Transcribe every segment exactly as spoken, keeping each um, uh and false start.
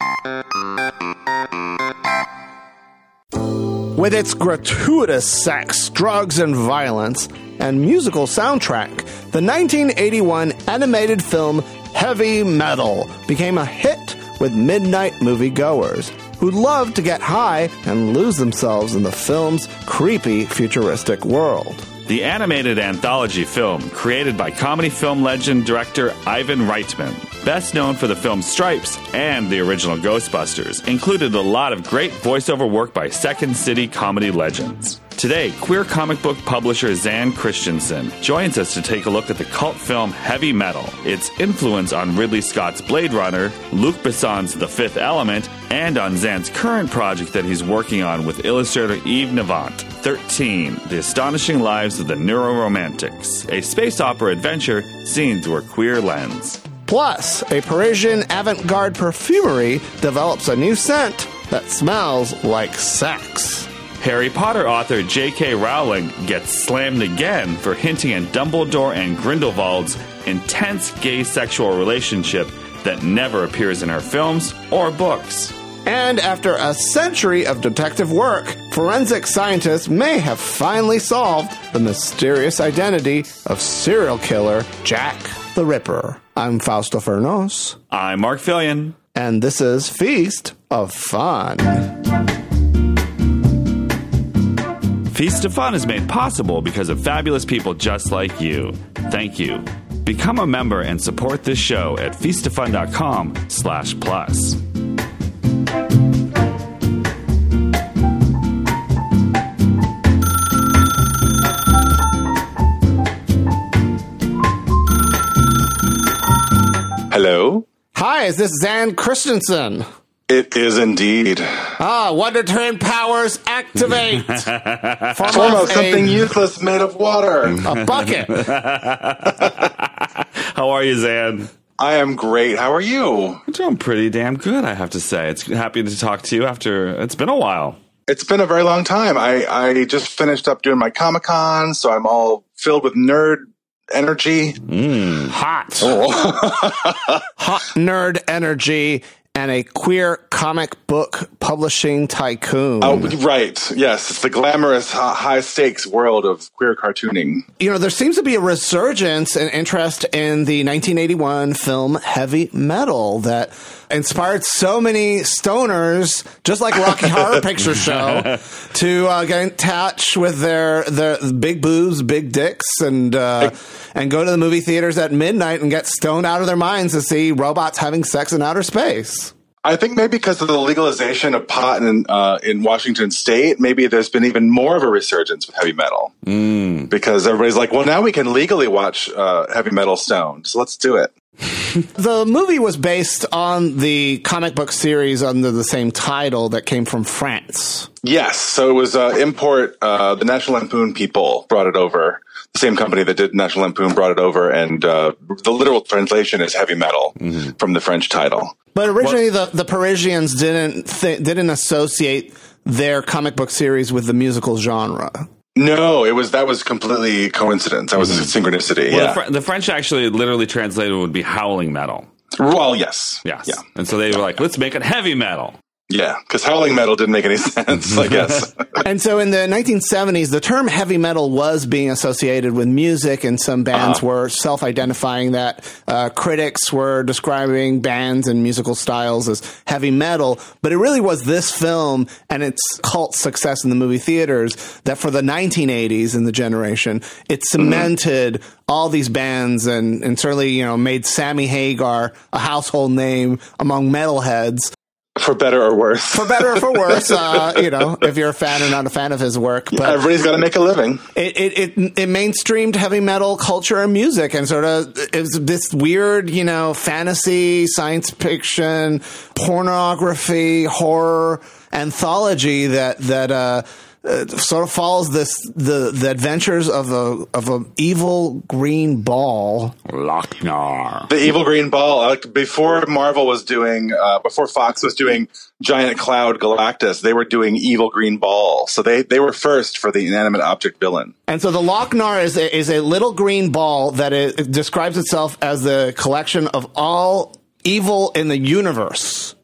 With its gratuitous sex, drugs, and violence, and musical soundtrack, the nineteen eighty-one animated film Heavy Metal became a hit with midnight moviegoers who loved to get high and lose themselves in the film's creepy, futuristic world. The animated anthology film, created by comedy film legend director Ivan Reitman, best known for the film Stripes and the original Ghostbusters, included a lot of great voiceover work by Second City comedy legends. Today, queer comic book publisher Zan Christensen joins us to take a look at the cult film Heavy Metal, its influence on Ridley Scott's Blade Runner, Luc Besson's The Fifth Element, and on Zan's current project that he's working on with illustrator Yves Navant, thirteen, The Astonishing Lives of the Neuroromantics, a space opera adventure seen through a queer lens. Plus, a Parisian avant-garde perfumery develops a new scent that smells like sex. Harry Potter author J K Rowling gets slammed again for hinting at Dumbledore and Grindelwald's intense gay sexual relationship that never appears in her films or books. And after a century of detective work, forensic scientists may have finally solved the mysterious identity of serial killer Jack the Ripper. I'm Fausto Fernos. I'm Mark Fillion. And this is Feast of Fun. Feast of Fun is made possible because of fabulous people just like you. Thank you. Become a member and support this show at feastoffun.com slash plus. Hello? Hi, is this Zan Christensen? It is indeed. Ah, Wonder Twin powers activate. Form Form of of something useless made of water. A bucket. How are you, Zan? I am great. How are you? I'm doing pretty damn good, I have to say. It's happy to talk to you after it's been a while. It's been a very long time. I, I just finished up doing my Comic-Con, so I'm all filled with nerd energy. Mm. Hot. Oh. Hot nerd energy. And a queer comic book publishing tycoon. Oh, right. Yes. It's the glamorous, high stakes world of queer cartooning. You know, there seems to be a resurgence in interest in the nineteen eighty-one film Heavy Metal that inspired so many stoners, just like Rocky Horror Picture Show, to uh, get in touch with their, their big boobs, big dicks, and uh, and go to the movie theaters at midnight and get stoned out of their minds to see robots having sex in outer space. I think maybe because of the legalization of pot in, uh, in Washington State, maybe there's been even more of a resurgence with heavy metal. Mm. Because everybody's like, well, now we can legally watch uh, heavy metal stoned, so let's do it. The movie was based on the comic book series under the same title that came from France. Yes, so it was uh, import. Uh, the National Lampoon people brought it over. The same company that did National Lampoon brought it over, and uh, the literal translation is heavy metal mm-hmm. from the French title. But originally, the, the Parisians didn't th- didn't associate their comic book series with the musical genre. No, it was that was completely coincidence. That was a synchronicity. Well, yeah, the, Fr- the French actually literally translated would be howling metal. Well, yes, yes, yeah, and so they were like, let's make it heavy metal. Yeah, because howling metal didn't make any sense, I guess. And so in the nineteen seventies, the term heavy metal was being associated with music, and some bands uh-huh. were self-identifying that. Uh, critics were describing bands and musical styles as heavy metal, but it really was this film and its cult success in the movie theaters that for the nineteen eighties in the generation, it cemented mm-hmm. all these bands and, and certainly, you know, made Sammy Hagar a household name among metalheads. For better or worse. For better or for worse, uh, you know, if you're a fan or not a fan of his work. But yeah, everybody's got to make a living. It, it it it mainstreamed heavy metal culture and music, and sort of it was this weird, you know, fantasy, science fiction, pornography, horror anthology that that uh, uh, sort of follows this the the adventures of a of a evil green ball. Lochnar. The evil green ball. Like before Marvel was doing, uh, before Fox was doing Giant Cloud Galactus, they were doing evil green ball. So they, they were first for the inanimate object villain. And so the Lochnar is a, is a little green ball that it, it describes itself as the collection of all evil in the universe.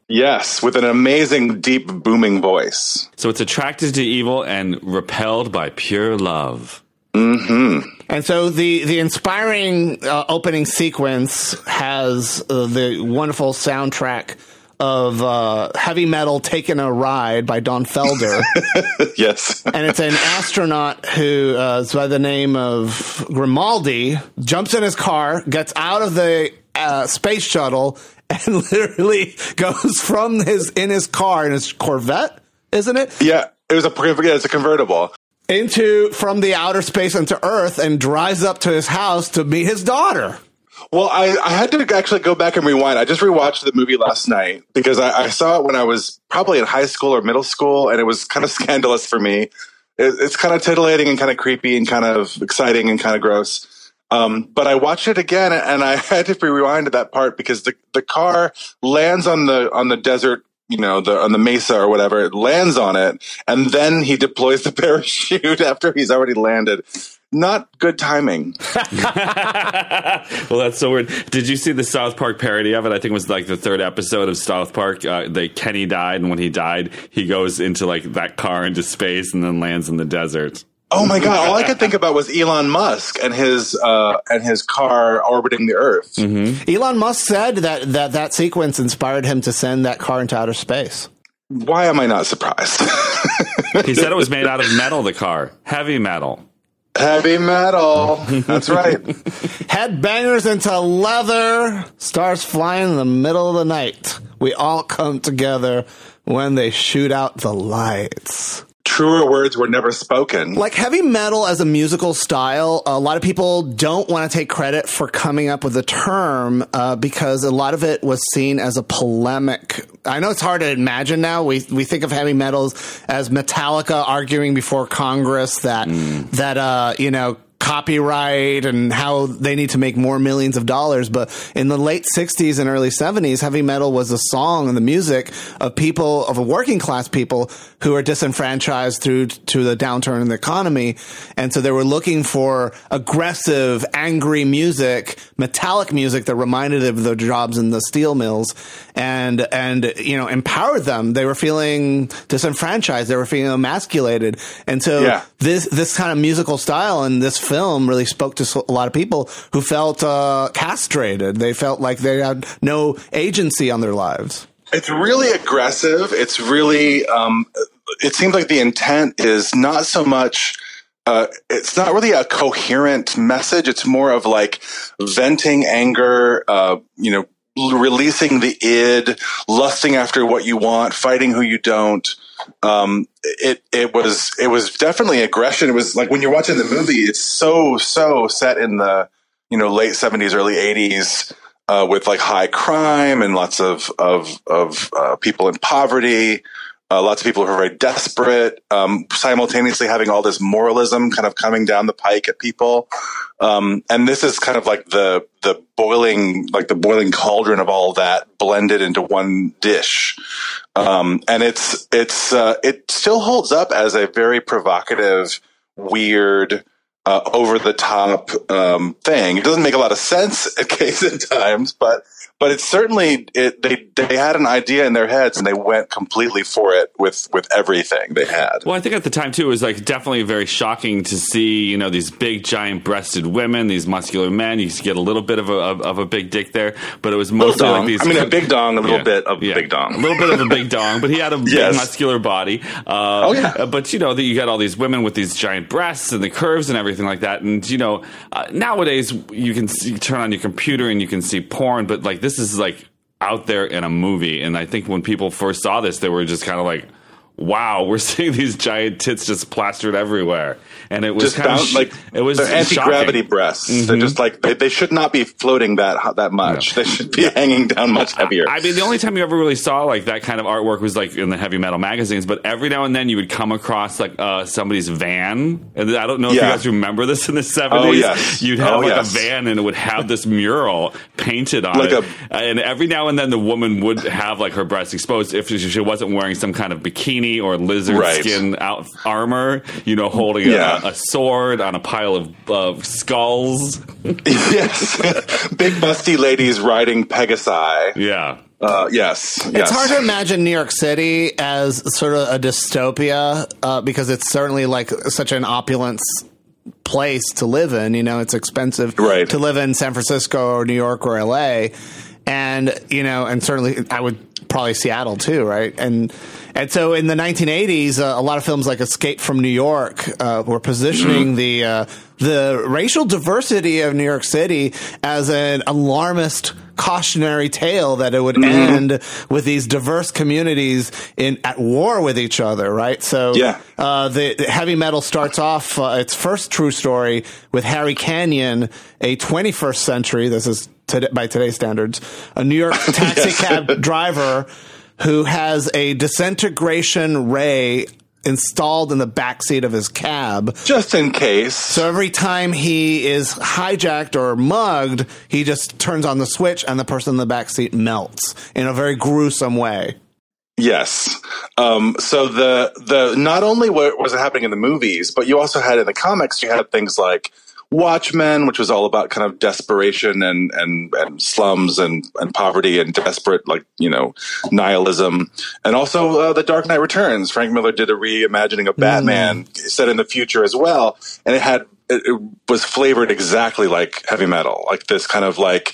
Yes, with an amazing, deep, booming voice. So it's attracted to evil and repelled by pure love. Mm-hmm. And so the the inspiring uh, opening sequence has uh, the wonderful soundtrack of uh, Heavy Metal Taking a Ride by Don Felder. Yes. And it's an astronaut who uh, is by the name of Grimaldi, jumps in his car, gets out of the uh, space shuttle, and literally goes from his in his car, in his Corvette, isn't it? Yeah, it was a yeah, it's a convertible. Into from the outer space into Earth and drives up to his house to meet his daughter. Well, I, I had to actually go back and rewind. I just rewatched the movie last night because I, I saw it when I was probably in high school or middle school, and it was kind of scandalous for me. It, it's kind of titillating and kind of creepy and kind of exciting and kind of gross. Um, but I watched it again, and I had to rewind to that part because the, the car lands on the on the desert, you know, the on the mesa or whatever. It lands on it, and then he deploys the parachute after he's already landed. Not good timing. Well, that's so weird. Did you see the South Park parody of it? I think it was like the third episode of South Park. Uh, they, Kenny died, and when he died, he goes into like that car into space and then lands in the desert. Oh my God! All I could think about was Elon Musk and his uh, and his car orbiting the Earth. Mm-hmm. Elon Musk said that, that that sequence inspired him to send that car into outer space. Why am I not surprised? He said it was made out of metal. The car, heavy metal. Heavy metal. That's right. Headbangers into leather. Stars flying in the middle of the night. We all come together when they shoot out the lights. Truer words were never spoken. Like heavy metal as a musical style, a lot of people don't want to take credit for coming up with the term uh, because a lot of it was seen as a polemic. I know it's hard to imagine now. We we think of heavy metals as Metallica arguing before Congress that mm. that uh, you know. copyright and how they need to make more millions of dollars. But in the late sixties and early seventies, heavy metal was a song and the music of people, of working class people who are disenfranchised through to the downturn in the economy. And so they were looking for aggressive, angry music, metallic music that reminded them of their jobs in the steel mills and, and, you know, empowered them. They were feeling disenfranchised. They were feeling emasculated. And so yeah. this, this kind of musical style and this film really spoke to a lot of people who felt uh, castrated. They felt like they had no agency on their lives. It's really aggressive. It's really, um, it seems like the intent is not so much, uh, it's not really a coherent message. It's more of like venting anger, uh, you know, releasing the id, lusting after what you want, fighting who you don't. Um, it, it was, it was definitely aggression. It was like when you're watching the movie, it's so, so set in the, you know, late seventies, early eighties, uh, with like high crime and lots of, of, of, uh, people in poverty, uh, lots of people who are very desperate, um, simultaneously having all this moralism kind of coming down the pike at people. Um, and this is kind of like the, the boiling, like the boiling cauldron of all that blended into one dish. Um, and it's, it's, uh, it still holds up as a very provocative, weird, uh, over the top, um, thing. It doesn't make a lot of sense at case at times, but, but it's certainly, it, they, they had an idea in their heads and they went completely for it with, with everything they had. Well, I think at the time too, it was like definitely very shocking to see, you know, these big giant breasted women, these muscular men. You used to get a little bit of a, of, of a big dick there, but it was mostly like these. I mean, a big dong, a little yeah, bit of yeah, big dong. A little bit of a big dong, but he had a yes. big muscular body. Uh, oh, yeah. But, you know, you got all these women with these giant breasts and the curves and everything like that. And, you know, uh, nowadays you can see, you turn on your computer and you can see porn, but like this is like out there in a movie. And I think when people first saw this, they were just kind of like, wow, we're seeing these giant tits just plastered everywhere. And it was just kind bound, of sh- like it was they're anti-gravity shocking. breasts. Mm-hmm. They're just like they, they should not be floating that that much. No. They should be hanging down much heavier. I mean, the only time you ever really saw like that kind of artwork was like in the heavy metal magazines. But every now and then you would come across like uh, somebody's van, and I don't know if yeah. you guys remember this in the seventies. Oh, yes. You'd have oh, like yes. a van, and it would have this mural painted on like it. A, and every now and then the woman would have like her breasts exposed if she wasn't wearing some kind of bikini or lizard right. skin out armor. You know, holding yeah. a, a sword on a pile of uh, skulls. Yes, big musty ladies riding Pegasi. Yeah. Uh, yes, It's yes. hard to imagine New York City as sort of a dystopia uh, because it's certainly like such an opulence place to live in. You know, it's expensive right. to live in San Francisco or New York or L A. And, you know, and certainly I would probably Seattle too, right? And and so in the nineteen eighties, uh, a lot of films like Escape from New York uh, were positioning mm-hmm. the uh, the racial diversity of New York City as an alarmist cautionary tale that it would mm-hmm. end with these diverse communities in at war with each other, right? So yeah. uh, the, the heavy metal starts off uh, its first true story with Harry Canyon, a twenty-first century, this is to, by today's standards, a New York taxi yes. cab driver who has a disintegration ray installed in the backseat of his cab. Just in case. So every time he is hijacked or mugged, he just turns on the switch and the person in the backseat melts in a very gruesome way. Yes. Um, so the the not only what was happening in the movies, but you also had in the comics, you had things like Watchmen, which was all about kind of desperation and, and, and slums and, and poverty and desperate, like, you know, nihilism. And also uh, The Dark Knight Returns. Frank Miller did a reimagining of Batman mm. set in the future as well. And it had, it, it was flavored exactly like heavy metal, like this kind of like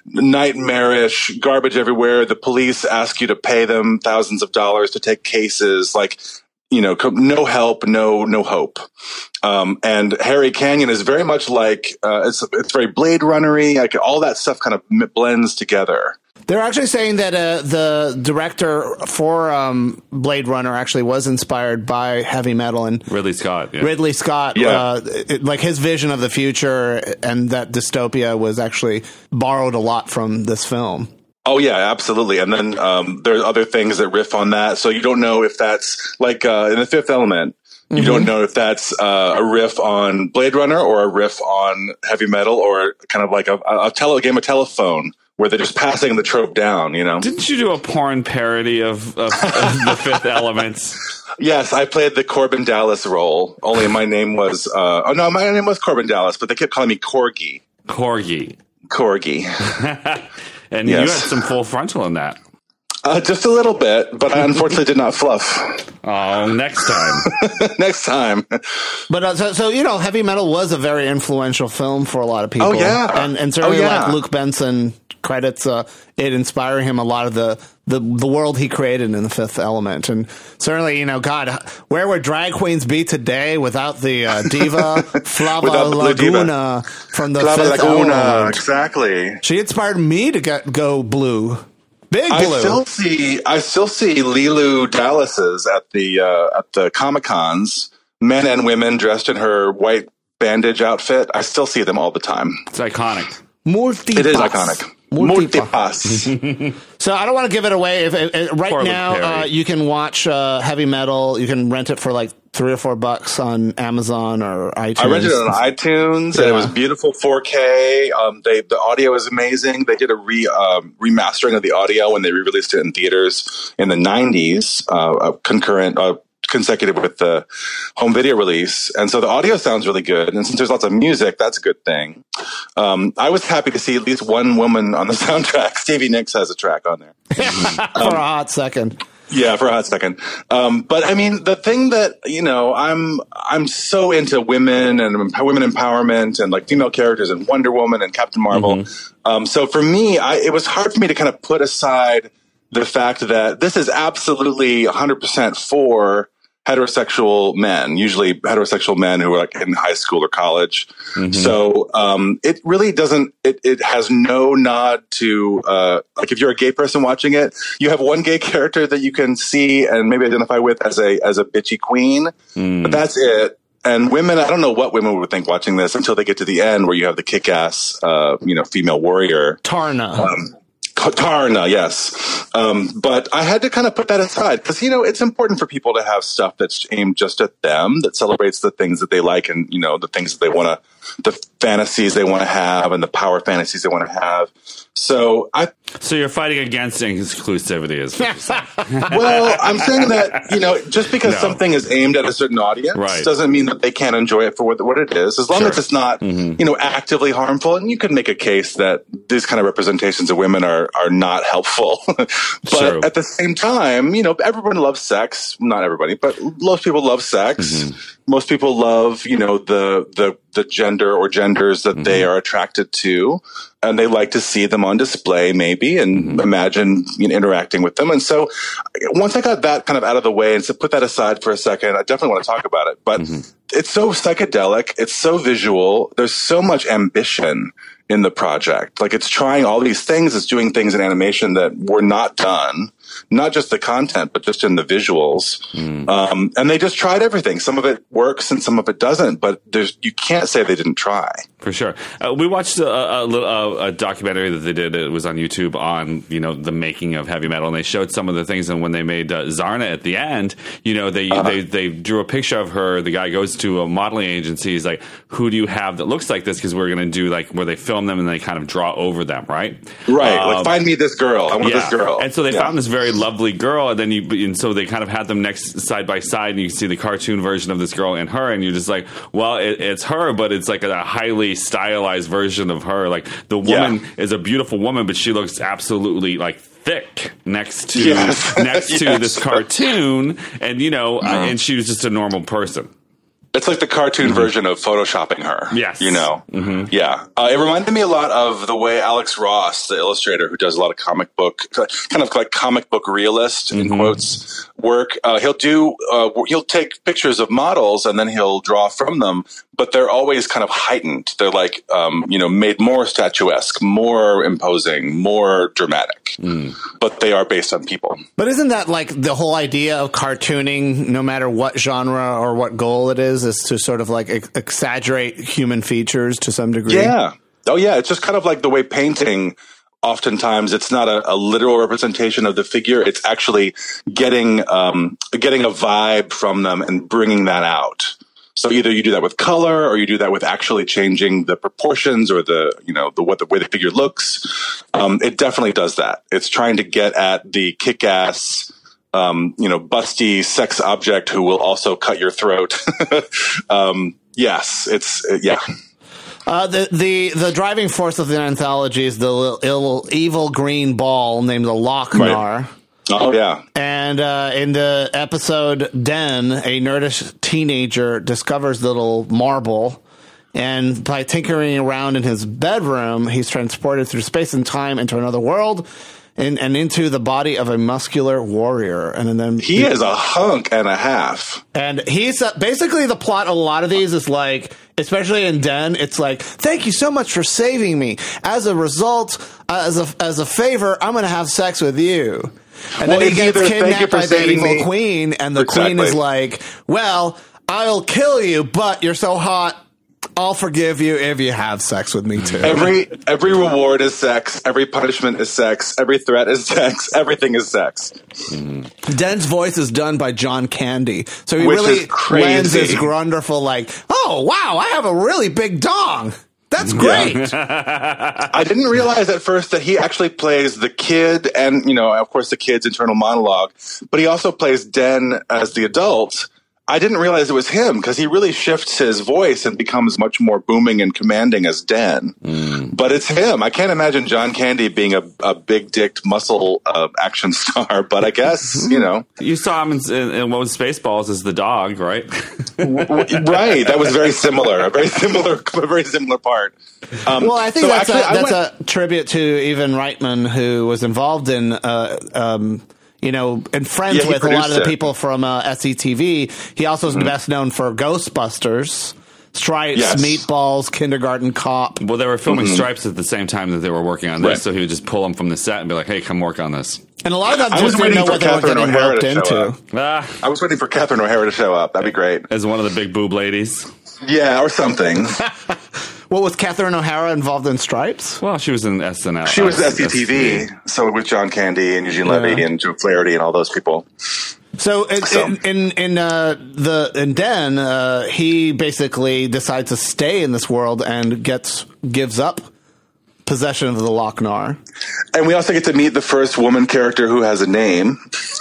nightmarish garbage everywhere. The police ask you to pay them thousands of dollars to take cases, like, you know, no help, no, no hope. Um, and Harry Canyon is very much like, uh, it's, it's very Blade Runner-y, like all that stuff kind of blends together. They're actually saying that uh, the director for um, Blade Runner actually was inspired by heavy metal and Ridley Scott. Yeah. Ridley Scott, yeah. uh, it, like his vision of the future and that dystopia was actually borrowed a lot from this film. Oh yeah, absolutely. And then um, there are other things that riff on that. So you don't know if that's like uh, in The Fifth Element. You mm-hmm. don't know if that's uh, a riff on Blade Runner or a riff on heavy metal or kind of like a, a, tele- a game of telephone where they're just passing the trope down, you know? Didn't you do a porn parody of, of, of The Fifth Element? Yes, I played the Corbin Dallas role, only my name was, uh, oh no, my name was Corbin Dallas, but they kept calling me Corgi. Corgi. Corgi. And yes. You had some full frontal in that. Uh, just a little bit, but I unfortunately did not fluff. Oh, next time. Next time. But uh, so, so, you know, heavy metal was a very influential film for a lot of people. Oh, yeah. And, and certainly, oh, yeah. like Luke Benson credits uh, it inspiring him a lot of the, the, the world he created in The Fifth Element. And certainly, you know, God, where would drag queens be today without the uh, diva Flava Laguna diva. from The Flava Fifth Laguna, Element? Exactly. She inspired me to get go blue. Big blue. I still see I still see Lilu Dallases at the uh, at the Comic Cons, men and women dressed in her white bandage outfit. I still see them all the time. It's iconic. Multipass. It is iconic. Multipass. So I don't want to give it away. If, if, right Poor now, uh, you can watch uh, heavy metal. You can rent it for like three or four bucks on Amazon or iTunes. I rented it on iTunes, yeah. And it was beautiful four K. Um, they the audio is amazing. They did a re um, remastering of the audio when they re-released it in theaters in the nineties, uh, concurrent. Uh, consecutive with the home video release. And so the audio sounds really good. And since there's lots of music, that's a good thing. Um, I was happy to see at least one woman on the soundtrack. Stevie Nicks has a track on there. For um, a hot second. Yeah, for a hot second. Um, but I mean, the thing that, you know, I'm, I'm so into women and women empowerment and like female characters and Wonder Woman and Captain Marvel. Mm-hmm. Um, so for me, I, it was hard for me to kind of put aside the fact that this is absolutely one hundred percent for heterosexual men, usually heterosexual men who are like in high school or college. Mm-hmm. So um, it really doesn't, it, it has no nod to, uh, like if you're a gay person watching it, you have one gay character that you can see and maybe identify with as a, as a bitchy queen, mm. but that's it. And women, I don't know what women would think watching this until they get to the end where you have the kick-ass, uh, you know, female warrior. Tarna. Um, Tarna, yes. Um, but I had to kind of put that aside because, you know, it's important for people to have stuff that's aimed just at them, that celebrates the things that they like and, you know, the things that they want to, the fantasies they want to have and the power fantasies they want to have. So I. So you're fighting against exclusivity, is what you're saying. Well, I'm saying that, you know, just because No. something is aimed at a certain audience Right. doesn't mean that they can't enjoy it for what, what it is, as long Sure. as it's not, Mm-hmm. you know, actively harmful. And you could make a case that these kind of representations of women are, are not helpful. But True. at the same time, you know, everyone loves sex. Not everybody, but most people love sex. Mm-hmm. Most people love, you know, the, the, the gender or genders that Mm-hmm. they are attracted to. And they like to see them on display, maybe, and Mm-hmm. imagine, you know, interacting with them. And so once I got that kind of out of the way and so put that aside for a second, I definitely want to talk about it. But Mm-hmm. it's so psychedelic. It's so visual. There's so much ambition in the project. Like, it's trying all these things. It's doing things in animation that were not done, not just the content, but just in the visuals. Mm. Um, and they just tried everything. Some of it works and some of it doesn't, but there's, you can't say they didn't try. For sure. Uh, we watched a, a, little- a, a documentary that they did. It was on YouTube on, you know, the making of heavy metal. And they showed some of the things. And when they made uh, Zarna at the end, you know, they, Uh-huh. they, they drew a picture of her. The guy goes to a modeling agency. He's like, who do you have that looks like this? Because we're going to do like where they film them and they kind of draw over them, right? Right. Um, like, find me this girl. I want yeah. this girl. And so they Yeah. found this very lovely girl, and then you, and so they kind of had them next side by side, and you see the cartoon version of this girl and her, and you're just like, well, it, it's her, but it's like a highly stylized version of her. Like the woman Yeah. is a beautiful woman, but she looks absolutely like thick next to Yes. next to Yes. this cartoon, and you know, uh, and she was just a normal person. It's like the cartoon version of photoshopping her. Yes. You know? Mm-hmm. Yeah. Uh, it reminded me a lot of the way Alex Ross, the illustrator who does a lot of comic book, kind of like comic book realist, in Mm-hmm. quotes, work. Uh, he'll do, uh, he'll take pictures of models and then he'll draw from them, but they're always kind of heightened. They're like, um, you know, made more statuesque, more imposing, more dramatic. Mm. But they are based on people. But isn't that like the whole idea of cartooning, no matter what genre or what goal it is, is to sort of like ex- exaggerate human features to some degree? Yeah. Oh, yeah. It's just kind of like the way painting, oftentimes it's not a, a literal representation of the figure. It's actually getting, um, getting a vibe from them and bringing that out. So either you do that with color or you do that with actually changing the proportions or the, you know, the, what the way the figure looks. Um, it definitely does that. It's trying to get at the kick-ass, um, you know, busty sex object who will also cut your throat. um, yes, it's, uh, yeah. Uh, the, the, the driving force of the anthology is the little, ill, evil green ball named the Lochnar. Right. Oh, yeah. And uh, in the episode Den, a nerdish teenager discovers the little marble. And by tinkering around in his bedroom, he's transported through space and time into another world and, and into the body of a muscular warrior. And then He is a hunk and a half. And he's uh, basically the plot. A lot of these is like, especially in Den, it's like, thank you so much for saving me. As a result, uh, as a as a favor, I'm going to have sex with you. And Well, then he it's gets either, "Thank you kidnapped for by the saving evil me." queen, and the queen Exactly. is like, well, I'll kill you, but you're so hot, I'll forgive you if you have sex with me too. Every every reward is sex. Every punishment is sex. Every threat is sex. Everything is sex. Den's voice is done by John Candy, so he Which really is crazy. lends this wonderful, like, oh wow, I have a really big dong. That's great. I didn't realize at first that he actually plays the kid and, you know, of course, the kid's internal monologue, but he also plays Den as the adult. I didn't realize it was him because he really shifts his voice and becomes much more booming and commanding as Den. Mm. But it's him. I can't imagine John Candy being a, a big-dicked muscle uh, action star, but I guess, you know. You saw him in, in, in what was Spaceballs as the dog, right? Right. That was very similar. A very similar, a very similar part. Um, Well, I think so that's, actually, a, I that's went- a tribute to Ivan Reitman, who was involved in, uh, um, you know, and friends Yeah, he with a lot of produced the it. people from uh, S C T V. He also is Mm-hmm. best known for Ghostbusters, Stripes, Yes. Meatballs, Kindergarten Cop. Well, they were filming Stripes at the same time that they were working on this, Right. so he would just pull them from the set and be like, hey, come work on this. And a lot of them I just was didn't waiting know for what they were Catherine getting O'Hara roped to show into. Ah, I was waiting for Catherine O'Hara to show up. That'd be great. as one of the big boob ladies. Yeah, or something. What, was Catherine O'Hara involved in Stripes? Well, she was in S N L. She was uh, S C T V, so with John Candy and Eugene Levy Yeah. and Joe Flaherty and all those people. So in So- in in, in uh, the in Den, uh, he basically decides to stay in this world and gets gives up possession of the Lochnar. And we also get to meet the first woman character who has a name.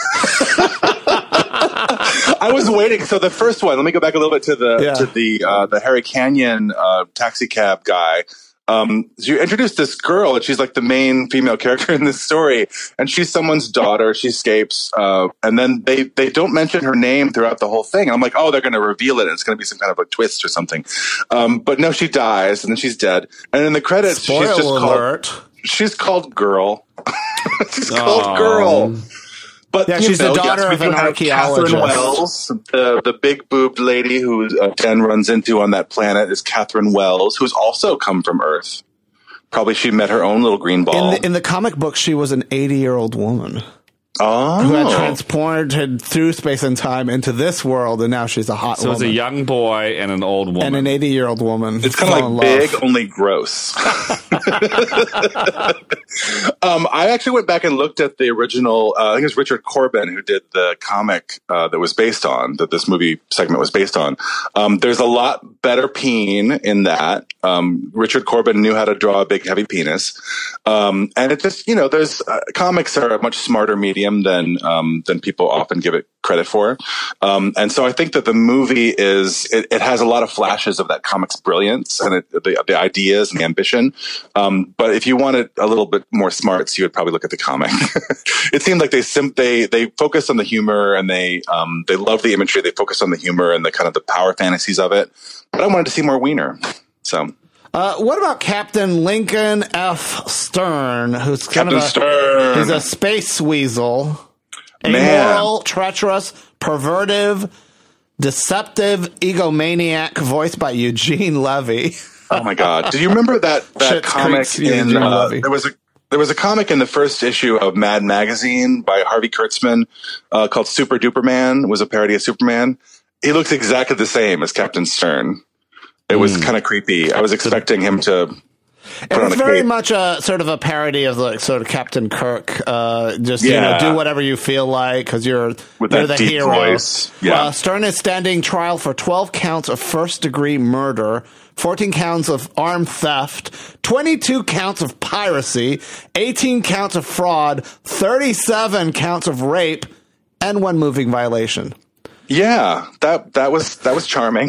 I was waiting. So the first one, let me go back a little bit to the yeah. to the uh, the Harry Canyon uh, taxi cab guy. Um, you introduced this girl, and she's like the main female character in this story, and she's someone's daughter. She escapes, uh, and then they, they don't mention her name throughout the whole thing. And I'm like, oh, they're going to reveal it, and it's going to be some kind of a twist or something. Um, but no, she dies, and then she's dead. And in the credits, Spoiler she's just alert. called. She's called Girl. she's oh. called Girl. But yeah, she's know, the daughter yes, of an archaeologist. Catherine Wells, the the big boobed lady who uh, Dan runs into on that planet is Catherine Wells, who's also come from Earth. Probably she met her own little green ball. In the, in the comic book, she was an eighty-year-old woman. Oh. Who had transported through space and time into this world, and now she's a hot so woman. So it's a young boy and an old woman. And an eighty-year-old woman. It's kind of like big, love. Only gross. um, I actually went back and looked at the original, uh, I think it was Richard Corbin who did the comic uh, that was based on, that this movie segment was based on. Um, there's a lot better peen in that. Um, Richard Corbin knew how to draw a big, heavy penis. Um, and it just, you know, there's uh, comics are a much smarter medium than um, than people often give it credit for, um, and so I think that the movie is it, it has a lot of flashes of that comic's brilliance and it, the the ideas and the ambition. Um, but if you wanted a little bit more smarts, you would probably look at the comic. It seemed like they sim- they they focus on the humor and they um, they love the imagery. They focus on the humor and the kind of the power fantasies of it. But I wanted to see more Wiener, so. Uh, what about Captain Lincoln F. Stern, who's kind Captain of a, Stern. He's a space weasel, Man. amoral, treacherous, pervertive, deceptive, egomaniac, voiced by Eugene Levy. Oh my God! Do you remember that that Schitt's comic Creek's in Eugene uh, Levy. there was a there was a comic in the first issue of Mad Magazine by Harvey Kurtzman uh, called Super Duper Man. It was a parody of Superman. He looks exactly the same as Captain Stern. It was mm. kind of creepy. I was expecting him to put It on was a very cape. much a sort of a parody of like sort of Captain Kirk. Uh, just Yeah. you know, do whatever you feel like because you're With you're that the deep hero. voice. Yeah. Uh, Stern is standing trial for twelve counts of first degree murder, fourteen counts of armed theft, twenty-two counts of piracy, eighteen counts of fraud, thirty-seven counts of rape, and one moving violation. Yeah, that that was that was charming.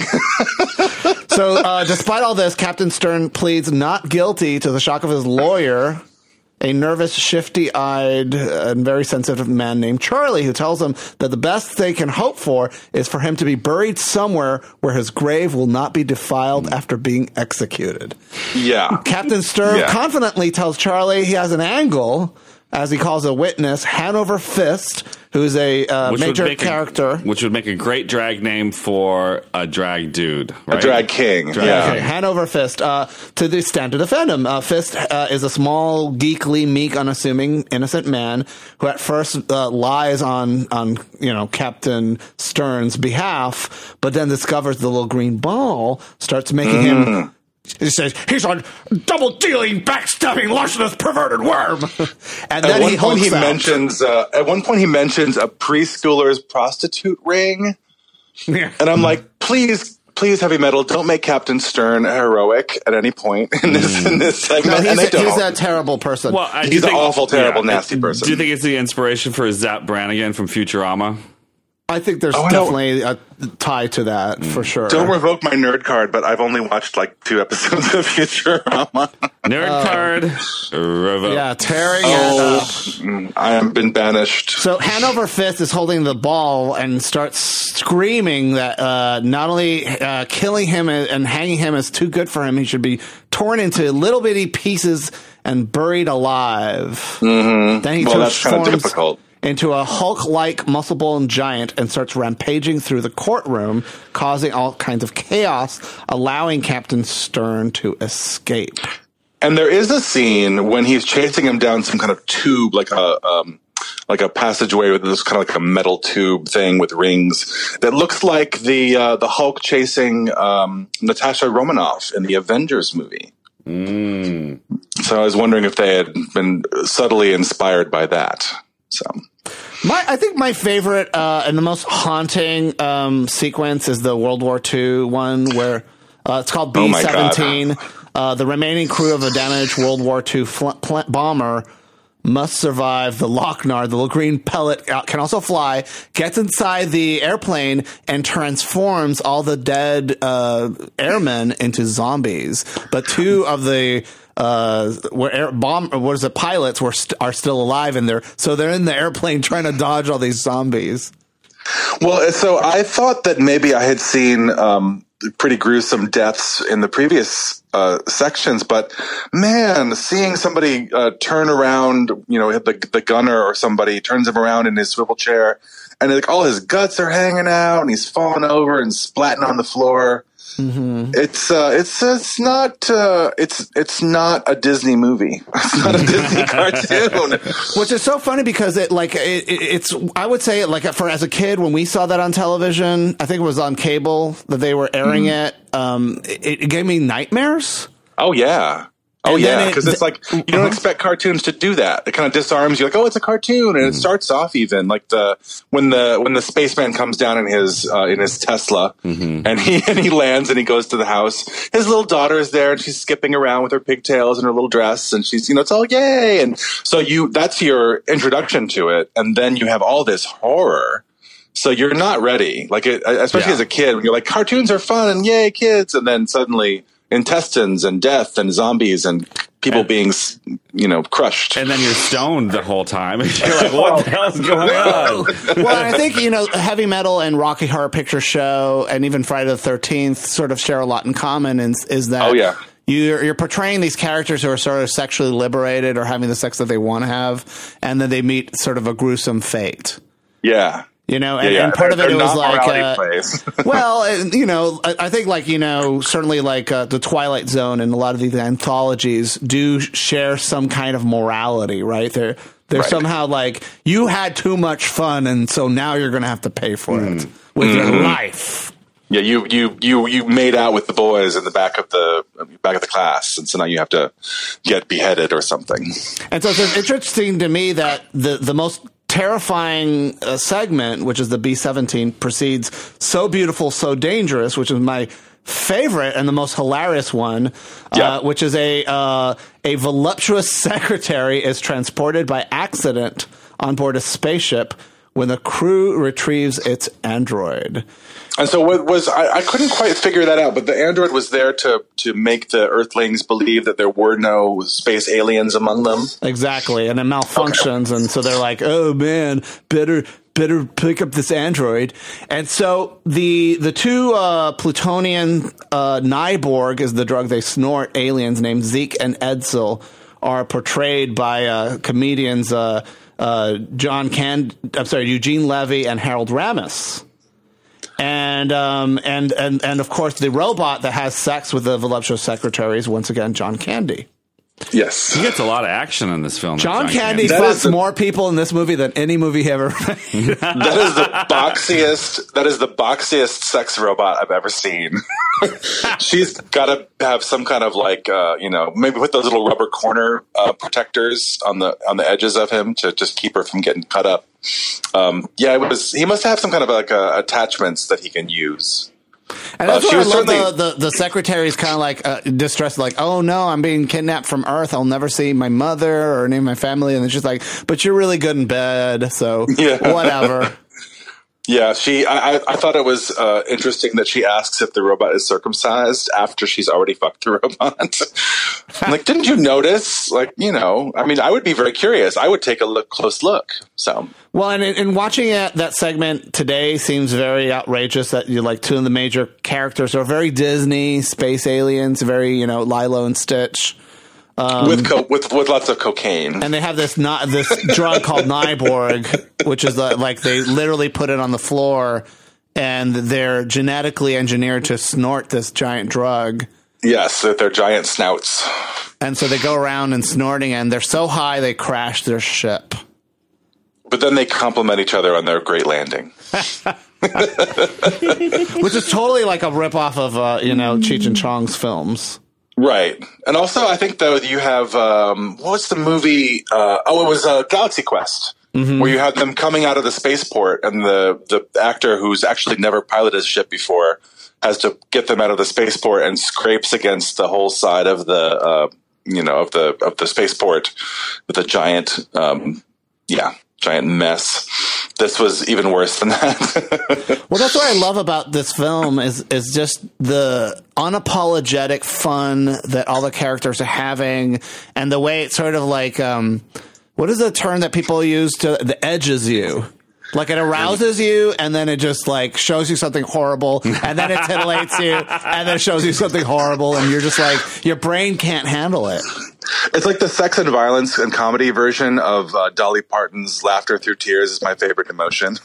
So, uh, despite all this, Captain Stern pleads not guilty to the shock of his lawyer, a nervous, shifty-eyed, and very sensitive man named Charlie, who tells him that the best they can hope for is for him to be buried somewhere where his grave will not be defiled after being executed. Yeah. Captain Stern Yeah. confidently tells Charlie he has an angle, as he calls a witness, Hanover Fist, who's a uh, major character. A, which would make a great drag name for a drag dude, right? A drag king. Drag yeah. king. Hanover Fist, uh, to the stand to defend him. Uh, Fist uh, is a small, geekly, meek, unassuming, innocent man who at first uh, lies on, on you know, Captain Stern's behalf, but then discovers the little green ball, starts making Mm. him... He says, he's a double-dealing, backstabbing, larcenous, perverted worm. And then At one he point he hulks out. mentions uh, at one point he mentions a preschooler's prostitute ring. Yeah. And I'm like, please, please, Heavy Metal, don't make Captain Stern heroic at any point in this in this segment. No, he's, and they a, don't. he's a terrible person. Well, I, do He's you an think- awful, terrible, yeah, nasty person. Do you think it's the inspiration for Zap Brannigan from Futurama? I think there's Oh, I don't- definitely a tie to that, for sure. Don't revoke my nerd card, but I've only watched like two episodes of Futurama. Nerd card. Revoke. Yeah, tearing it Oh, up. mm, I have been banished. So Hanover Fist is holding the ball and starts screaming that uh, not only uh, killing him and hanging him is too good for him, he should be torn into little bitty pieces and buried alive. Mm-hmm. Then he well, that's kind of transforms difficult. into a Hulk-like muscle-bone giant and starts rampaging through the courtroom, causing all kinds of chaos, allowing Captain Stern to escape. And there is a scene when he's chasing him down some kind of tube, like a um, like a passageway with this kind of like a metal tube thing with rings that looks like the uh, the Hulk chasing um, Natasha Romanoff in the Avengers movie. Mm. So I was wondering if they had been subtly inspired by that. So. My, I think my favorite uh, and the most haunting um, sequence is the World War Two one where uh, it's called B seventeen. Uh, the remaining crew of a damaged World War Two fl- pl- bomber must survive the Lochnar. The little green pellet uh, can also fly, gets inside the airplane, and transforms all the dead uh, airmen into zombies. But two of the uh, were air, bomb, what is it, pilots were st- are still alive in there, so they're in the airplane trying to dodge all these zombies. Well, so I thought that maybe I had seen um, pretty gruesome deaths in the previous uh, sections, but man, seeing somebody uh, turn around, you know, the the gunner or somebody turns him around in his swivel chair, and like all his guts are hanging out, and he's falling over and splatting on the floor. Mm-hmm. It's uh, it's it's not uh, it's it's not a Disney movie. It's not a Disney cartoon. Which is so funny because it like it, it, it's I would say like for as a kid when we saw that on television, I think it was on cable that they were airing mm-hmm. it. Um, it, it gave me nightmares. Oh yeah. Oh and yeah, because it, it's like you don't uh-huh. expect cartoons to do that. It kind of disarms you, like, oh, it's a cartoon, and mm. it starts off even like the when the when the spaceman comes down in his uh, in his Tesla, mm-hmm. and he and he lands and he goes to the house. His little daughter is there, and she's skipping around with her pigtails and her little dress, and she's you know it's all yay, and so you that's your introduction to it, and then you have all this horror. So you're not ready, like it, especially yeah. as a kid, when you're like cartoons are fun and yay kids, and then suddenly intestines and death and zombies and people and, being, you know, crushed. And then you're stoned the whole time. And you're like, what the hell is going on? Well, I think, you know, Heavy Metal and Rocky Horror Picture Show and even Friday the thirteenth sort of share a lot in common is, is that oh, yeah. you're, you're portraying these characters who are sort of sexually liberated or having the sex that they want to have, and then they meet sort of a gruesome fate. Yeah. You know, and, yeah, yeah. and part they're, of it, it was like, uh, well, and, you know, I, I think like, you know, certainly like uh, the Twilight Zone and a lot of these anthologies do share some kind of morality, right? They're, they're right. somehow like, you had too much fun, and so now you're going to have to pay for mm. it with mm-hmm. your life. Yeah, you, you, you, you made out with the boys in the back of the back of the class, and so now you have to get beheaded or something. And so it's interesting to me that the, the most terrifying uh, segment, which is the B seventeen, proceeds So Beautiful, So Dangerous, which is my favorite and the most hilarious one, yeah. uh, which is a uh, a voluptuous secretary is transported by accident on board a spaceship when the crew retrieves its android. And so what was I, I couldn't quite figure that out, but the android was there to to make the Earthlings believe that there were no space aliens among them. Exactly, and it malfunctions, okay. and so they're like, "Oh man, better better pick up this android." And so the the two uh, Plutonian uh, Nyborg is the drug they snort aliens named Zeke and Edsel are portrayed by uh, comedians uh, uh, John Can I'm sorry Eugene Levy and Harold Ramis. And um and, and and of course the robot that has sex with the voluptuous secretary is once again John Candy. Yes, he gets a lot of action in this film. John, John Candy, Candy. fucks the, more people in this movie than any movie he ever made. That is the boxiest. That is the boxiest sex robot I've ever seen. She's got to have some kind of like, uh, you know, maybe put those little rubber corner uh, protectors on the on the edges of him to just keep her from getting cut up. Um, yeah, it was. He must have some kind of like uh, attachments that he can use. And that's uh, what I love. The, the, the secretary is kind of like uh, distressed, like, oh no, I'm being kidnapped from Earth. I'll never see my mother or any of my family. And it's just like, but you're really good in bed, so yeah. whatever. Yeah, she. I, I thought it was uh, interesting that she asks if the robot is circumcised after she's already fucked the robot. I'm like, didn't you notice? Like, you know, I mean, I would be very curious. I would take a look, close look. So, well, and in watching it, that segment today seems very outrageous. That you like two of the major characters are very Disney, space aliens, very you know Lilo and Stitch. Um, with, co- with with lots of cocaine, and they have this not this drug called Nyborg, which is the, like they literally put it on the floor, and they're genetically engineered to snort this giant drug. Yes, with their giant snouts, and so they go around and snorting, and they're so high they crash their ship. But then they compliment each other on their great landing, which is totally like a ripoff of uh, you know Cheech and Chong's films. Right. And also, I think, though, you have, um, what was the movie? Uh, oh, it was uh, Galaxy Quest, mm-hmm. where you have them coming out of the spaceport, and the, the actor who's actually never piloted a ship before has to get them out of the spaceport and scrapes against the whole side of the, uh, you know, of the of the spaceport with a giant, um, yeah, giant mess. This was even worse than that. Well, that's what I love about this film is is just the unapologetic fun that all the characters are having, and the way it's sort of like, um, what is the term that people use to the edges you? Like it arouses you, and then it just like shows you something horrible, and then it titillates you, and then it shows you something horrible, and you're just like, your brain can't handle it. It's like the sex and violence and comedy version of uh, Dolly Parton's Laughter Through Tears is my favorite emotion.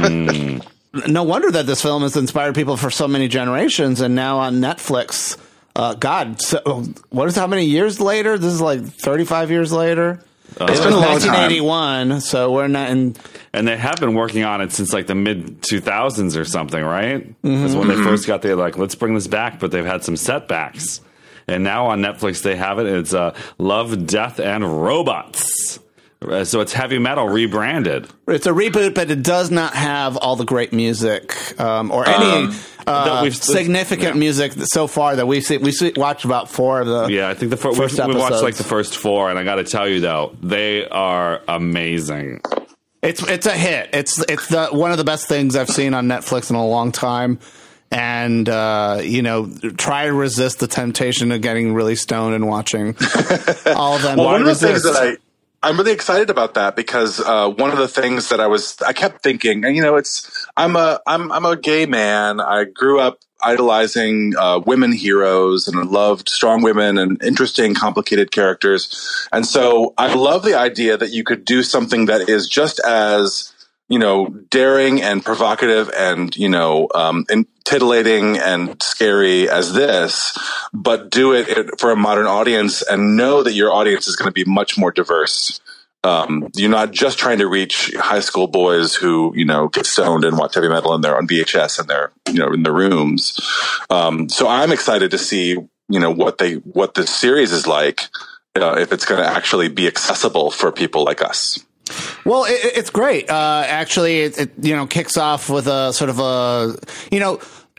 Mm. No wonder that this film has inspired people for so many generations, and now on Netflix, uh, God, so, what is how many years later? This is like thirty-five years later. Uh, it's been a long time. nineteen eighty-one, so we're not in. And they have been working on it since like the mid two thousands or something, right? Because mm-hmm. when they first got there, like, let's bring this back, but they've had some setbacks. And now on Netflix, they have it. It's uh, Love, Death, and Robots. Uh, so it's heavy metal rebranded. It's a reboot, but it does not have all the great music um, or any um, uh, we've, significant yeah. music so far that we've seen. We see, watched about four of the yeah. I think the fir- first we we watched like the first four, and I got to tell you though, they are amazing. It's it's a hit. It's it's the one of the best things I've seen on Netflix in a long time. And, uh, you know, try to resist the temptation of getting really stoned and watching all of them. Well, one of the resist? things that I, I'm really excited about that because uh, one of the things that I was, I kept thinking, and you know, it's, I'm a, I'm, I'm a gay man. I grew up idolizing uh, women heroes and I loved strong women and interesting, complicated characters. And so I love the idea that you could do something that is just as, you know, daring and provocative and, you know, um, and titillating and scary as this, but do it for a modern audience and know that your audience is going to be much more diverse. Um, you're not just trying to reach high school boys who, you know, get stoned and watch heavy metal and they're on V H S and they're, you know, in their rooms. Um, so I'm excited to see, you know, what they, what the series is like, uh, if it's going to actually be accessible for people like us. Well, it, it's great. Uh, actually, it, it, you know, kicks off with a sort of a, you know,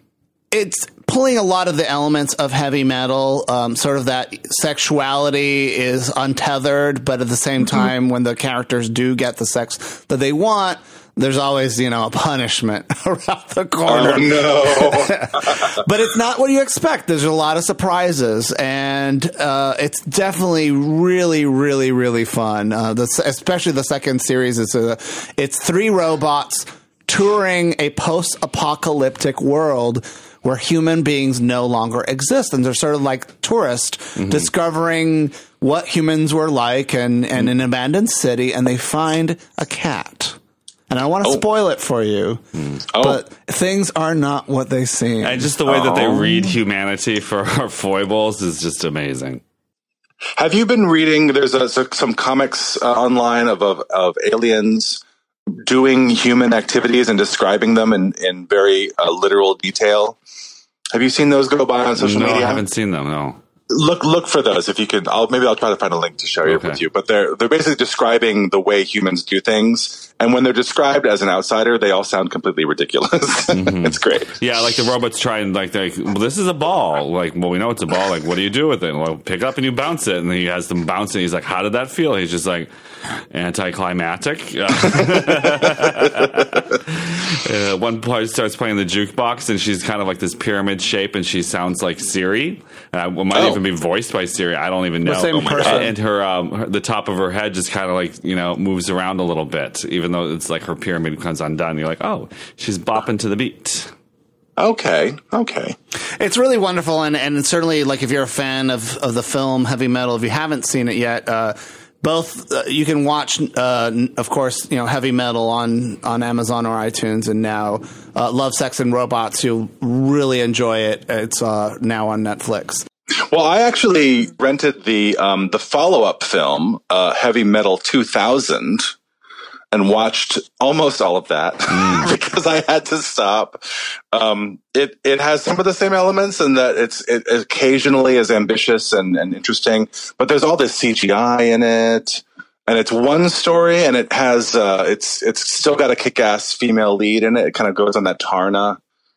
it's pulling a lot of the elements of heavy metal, um, sort of that sexuality is untethered, but at the same time, mm-hmm. when the characters do get the sex that they want, there's always, you know, a punishment around the corner. Oh, no. But it's not what you expect. There's a lot of surprises, and uh, it's definitely really, really, really fun. Uh, the, especially the second series. It's, a, it's three robots touring a post-apocalyptic world where human beings no longer exist. And they're sort of like tourists mm-hmm. discovering what humans were like and, and an abandoned city, and they find a cat. And I don't want to oh. spoil it for you, mm. oh. but things are not what they seem. And just the way oh. that they read humanity for our foibles is just amazing. Have you been reading, there's a, some comics uh, online of, of, of aliens doing human activities and describing them in, in very uh, literal detail? Have you seen those go by on social no, media? I haven't seen them, no. Look, look for those if you can. I'll, maybe I'll try to find a link to share it okay. with you. But they're they're basically describing the way humans do things, and when they're described as an outsider, they all sound completely ridiculous. Mm-hmm. It's great. Yeah, like the robots try and like they're like, well, this is a ball. Like, well, we know it's a ball. Like, what do you do with it? Well, pick up and you bounce it, and he has them bounce it. He's like, how did that feel? He's just like, anticlimactic. uh, one part starts playing the jukebox, and she's kind of like this pyramid shape, and she sounds like Siri. Uh, well, might oh. even be voiced by Siri. I don't even know. The same oh person. God. And her, um, her, the top of her head just kind of like, you know, moves around a little bit, even though it's like her pyramid comes undone. You're like, oh, she's bopping to the beat. Okay. Okay. It's really wonderful. And, and certainly, like, if you're a fan of, of the film Heavy Metal, if you haven't seen it yet, uh, both uh, you can watch, uh, of course, you know, Heavy Metal on, on Amazon or iTunes, and now uh, Love, Sex, and Robots. You'll really enjoy it. It's uh, now on Netflix. Well, I actually rented the um, the follow up film, uh, Heavy Metal two thousand, and watched almost all of that mm. because I had to stop. Um, it it has some of the same elements in that it's it occasionally is ambitious and, and interesting, but there's all this C G I in it, and it's one story, and it has uh, it's it's still got a kick ass female lead in it. It kind of goes on that Tarna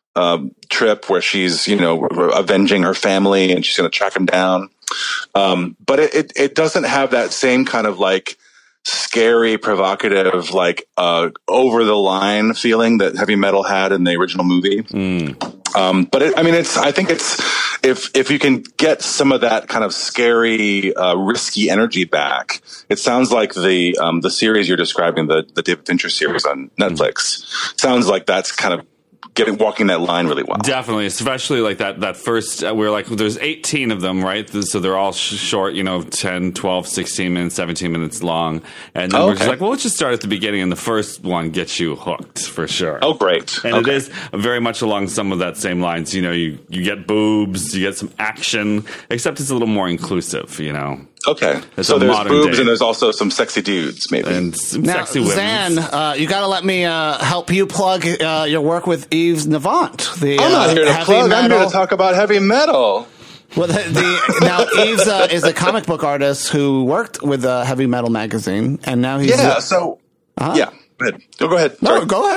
uh, trip where she's, you know, avenging her family and she's going to track him down. Um, but it, it, it doesn't have that same kind of like scary, provocative, like uh, over the line feeling that Heavy Metal had in the original movie. Mm. Um, but it, I mean, it's, I think it's, if, if you can get some of that kind of scary, uh, risky energy back, it sounds like the, um, the series you're describing, the, the David Fincher series on Netflix, mm. sounds like that's kind of getting, walking that line really well. Definitely, especially like that, that first, uh, we're like, there's eighteen of them, right? So they're all sh- short, you know, ten, twelve, sixteen minutes, seventeen minutes long. And then oh, we're okay. just like, well, let's just start at the beginning. And the first one gets you hooked for sure. Oh, great. And okay. it is very much along some of that same lines. You know, you, you get boobs, you get some action, except it's a little more inclusive, you know. Okay. It's so there's boobs day. And there's also some sexy dudes, maybe. And some now, sexy women. Zan, uh, you got to let me uh, help you plug uh, your work with Yves Navant. The, I'm not uh, here to plug. Metal. I'm here to talk about heavy metal. Well, the, the, now Yves uh, is a comic book artist who worked with uh, Heavy Metal magazine, and now he's yeah. Uh, so uh-huh. yeah. Go ahead. No, go ahead. No, Sorry. go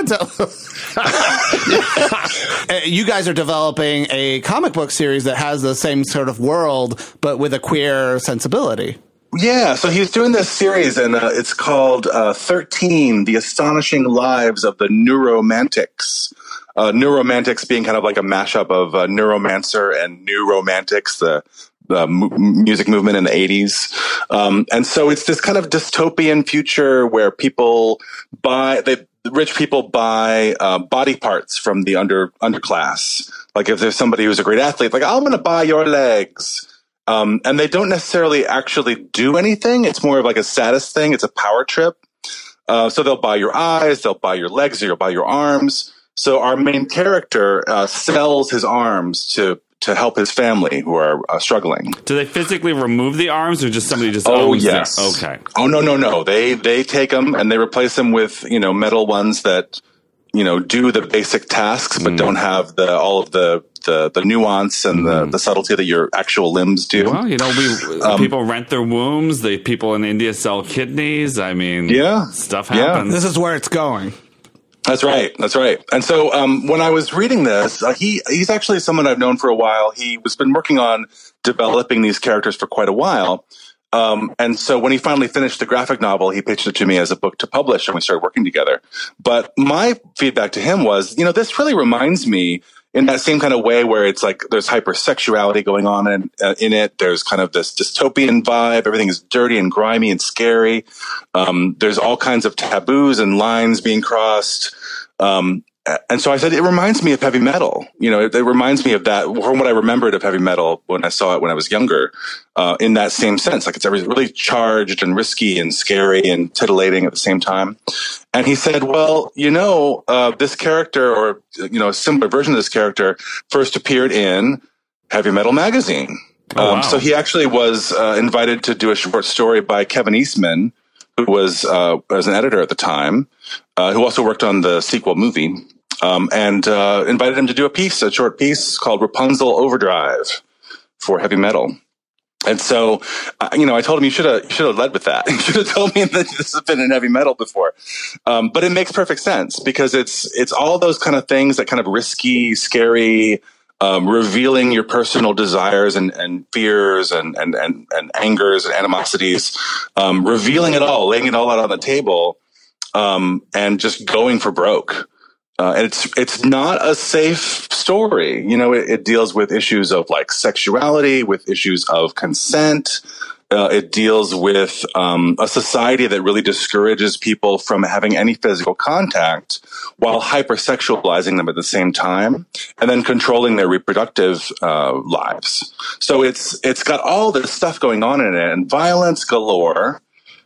ahead. You guys are developing a comic book series that has the same sort of world, but with a queer sensibility. Yeah, so he's doing this series, and uh, it's called uh, thirteen, The Astonishing Lives of the Neuromantics. Uh, Neuromantics being kind of like a mashup of uh, Neuromancer and New Romantics, the the m- music movement in the eighties. Um, and so it's this kind of dystopian future where people buy, they, rich people buy uh, body parts from the under underclass. Like if there's somebody who's a great athlete, like, I'm going to buy your legs. Um, and they don't necessarily actually do anything. It's more of like a status thing. It's a power trip. Uh, so they'll buy your eyes, they'll buy your legs, or they'll buy your arms. So our main character uh, sells his arms to to help his family who are uh, struggling. Do they physically remove the arms, or just somebody just oh owns yes them? Okay. Oh no no no they they take them and they replace them with, you know, metal ones that, you know, do the basic tasks but mm. don't have the all of the the, the nuance and mm. the, the subtlety that your actual limbs do. Well, you know, we um, people rent their wombs. The people in India sell kidneys. I mean, yeah, stuff happens. Yeah. This is where it's going. That's right. That's right. And so um, when I was reading this, uh, he he's actually someone I've known for a while. He was been working on developing these characters for quite a while. Um, and so when he finally finished the graphic novel, he pitched it to me as a book to publish, and we started working together. But my feedback to him was, you know, this really reminds me in that same kind of way where it's like there's hypersexuality going on in, uh, in it. There's kind of this dystopian vibe. Everything is dirty and grimy and scary. Um, there's all kinds of taboos and lines being crossed. Um, and so I said, it reminds me of heavy metal. You know, it, it reminds me of that from what I remembered of heavy metal when I saw it when I was younger, uh, in that same sense. Like it's really charged and risky and scary and titillating at the same time. And he said, well, you know, uh, this character, or, you know, a similar version of this character first appeared in Heavy Metal magazine. Oh, um, wow. So he actually was uh, invited to do a short story by Kevin Eastman, who was, uh, was an editor at the time, uh, who also worked on the sequel movie, um, and uh, invited him to do a piece, a short piece called Rapunzel Overdrive for Heavy Metal. And so, uh, you know, I told him, you should have, you should have led with that. You should have told me that this has been in heavy metal before. Um, but it makes perfect sense because it's, it's all those kind of things, that kind of risky, scary, um, revealing your personal desires and, and fears and, and, and, and angers and animosities, um, revealing it all, laying it all out on the table, um, and just going for broke. Uh, and it's it's not a safe story. You know, it, it deals with issues of like sexuality, with issues of consent. Uh, it deals with um, a society that really discourages people from having any physical contact while hypersexualizing them at the same time, and then controlling their reproductive uh, lives. So it's it's got all this stuff going on in it, and violence galore.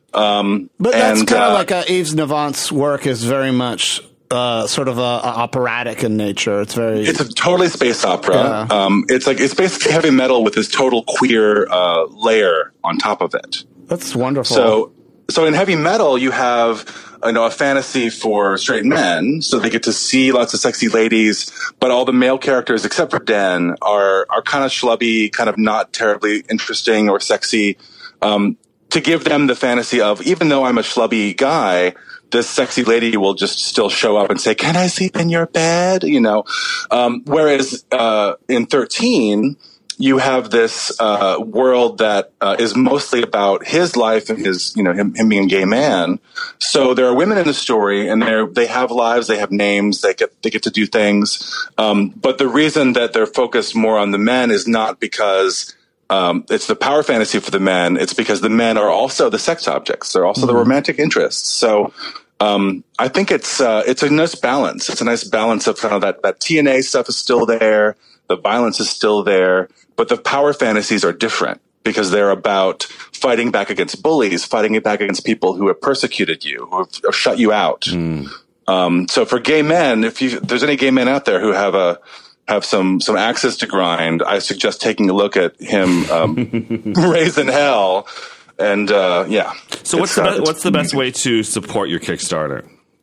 Um, but that's and, kind of uh, like uh, Yves Navant's work is very much uh, sort of a, a operatic in nature. It's very. It's a totally space opera. Yeah. Um, it's like it's basically heavy metal with this total queer uh, layer on top of it. That's wonderful. So, so in heavy metal, you have you know a fantasy for straight men, so they get to see lots of sexy ladies, but all the male characters except for Den are are kind of schlubby, kind of not terribly interesting or sexy. Um, to give them the fantasy of, even though I'm a schlubby guy, this sexy lady will just still show up and say, "Can I sleep in your bed?" You know, um, whereas uh, in thirteen, you have this uh, world that uh, is mostly about his life and his, you know, him, him being a gay man. So there are women in the story, and they they have lives, they have names, they get they get to do things. Um, but the reason that they're focused more on the men is not because um, it's the power fantasy for the men. It's because the men are also the sex objects. They're also mm-hmm. the romantic interests. So um, I think it's uh, it's a nice balance. It's a nice balance of kind of that that T N A stuff is still there, the violence is still there, but the power fantasies are different because they're about fighting back against bullies, fighting back against people who have persecuted you, who have, have shut you out. Mm. Um, so for gay men, if, you, if there's any gay men out there who have a have some some axes to grind, I suggest taking a look at him um, raising hell. And uh, yeah. So what's the uh, be- what's the best way to support your Kickstarter?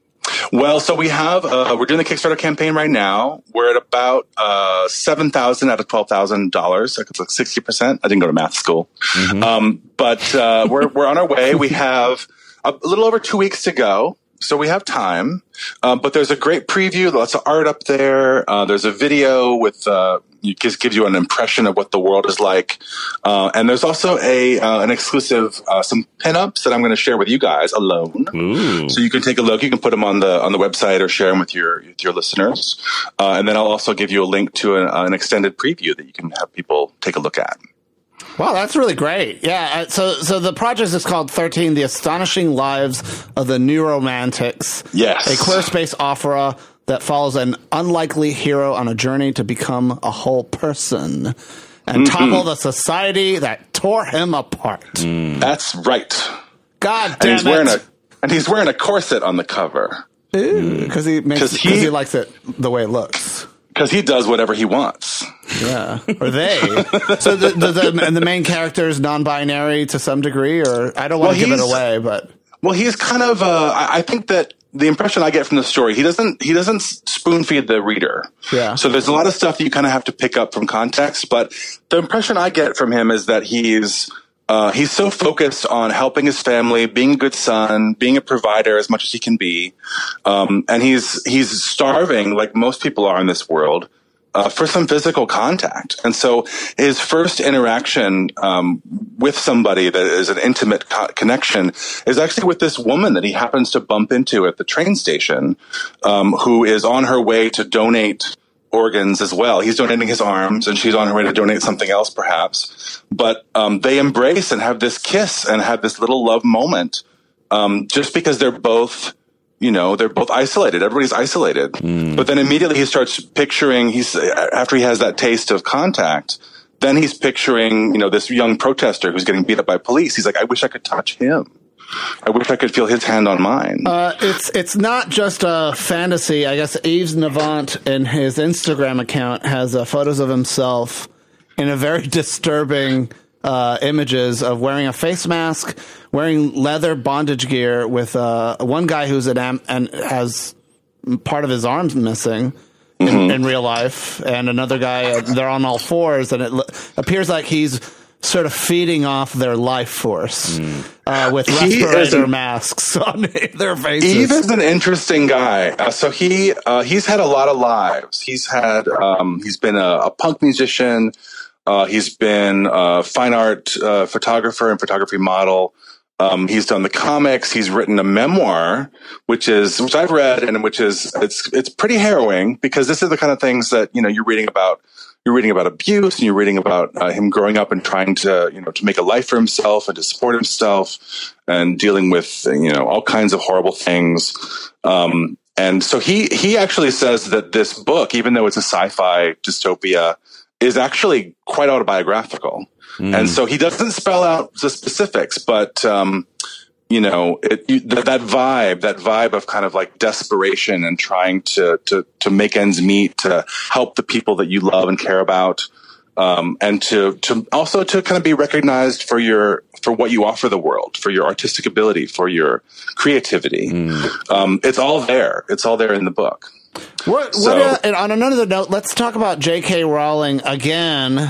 Well, so we have uh, we're doing the Kickstarter campaign right now. We're at about uh, seven thousand out of twelve thousand dollars. Like it's like sixty percent. I didn't go to math school, mm-hmm. um, but uh, we're we're on our way. We have a little over two weeks to go. So we have time, um, but there's a great preview, lots of art up there. Uh, there's a video with, uh, it just gives you an impression of what the world is like. Uh, and there's also a, uh, an exclusive, uh, some pinups that I'm going to share with you guys alone. Ooh. So you can take a look. You can put them on the, on the website or share them with your, with your listeners. Uh, and then I'll also give you a link to an, uh, an extended preview that you can have people take a look at. Wow, that's really great. Yeah, so so the project is called thirteen, The Astonishing Lives of the Neuromantics. Yes. A queer space opera that follows an unlikely hero on a journey to become a whole person and mm-hmm. topple the society that tore him apart. Mm. That's right. God damn and he's it. Wearing a, and he's wearing a corset on the cover. Because he, makes, he, he likes it the way it looks. Because he does whatever he wants. Yeah. Or they. So the, the, the, and the main character is non-binary to some degree, or I don't want well, to give it away, but. Well, he's kind of, uh, I think that the impression I get from the story, he doesn't, he doesn't spoon feed the reader. Yeah. So there's a lot of stuff that you kind of have to pick up from context, but the impression I get from him is that he's, Uh, he's so focused on helping his family, being a good son, being a provider as much as he can be. Um, and he's, he's starving, like most people are in this world, uh, for some physical contact. And so his first interaction, um, with somebody that is an intimate co- connection is actually with this woman that he happens to bump into at the train station, um, who is on her way to donate organs as well. He's donating his arms and she's on her way to donate something else perhaps. But um, they embrace and have this kiss and have this little love moment um, just because they're both, you know, they're both isolated. Everybody's isolated. Mm. But then immediately he starts picturing, he's after he has that taste of contact, then he's picturing, you know, this young protester who's getting beat up by police. He's like, I wish I could touch him. I wish I could feel his hand on mine. Uh, it's it's not just a fantasy. I guess Yves Navant in his Instagram account has uh, photos of himself in a very disturbing uh, images of wearing a face mask, wearing leather bondage gear with uh, one guy who's an am- and has part of his arms missing in, mm-hmm. in real life, and another guy uh, they're on all fours, and it l- appears like he's sort of feeding off their life force mm. uh, with respirator masks on their faces. Yves is an interesting guy. Uh, so he uh, he's had a lot of lives. He's had um, he's been a, a punk musician. Uh, he's been a fine art uh, photographer and photography model. Um, he's done the comics. He's written a memoir, which is which I've read and which is it's it's pretty harrowing because this is the kind of things that you know you're reading about. You're reading about abuse and you're reading about uh, him growing up and trying to, you know, to make a life for himself and to support himself and dealing with, you know, all kinds of horrible things. Um, and so he, he actually says that this book, even though it's a sci-fi dystopia, is actually quite autobiographical. Mm. And so he doesn't spell out the specifics, but, um, you know, it, you, that, that vibe, that vibe of kind of like desperation and trying to, to, to make ends meet, to help the people that you love and care about. Um, and to, to also to kind of be recognized for your, for what you offer the world, for your artistic ability, for your creativity. Mm. Um, it's all there. It's all there in the book. What, so, what uh, and on another note, let's talk about J K Rowling again.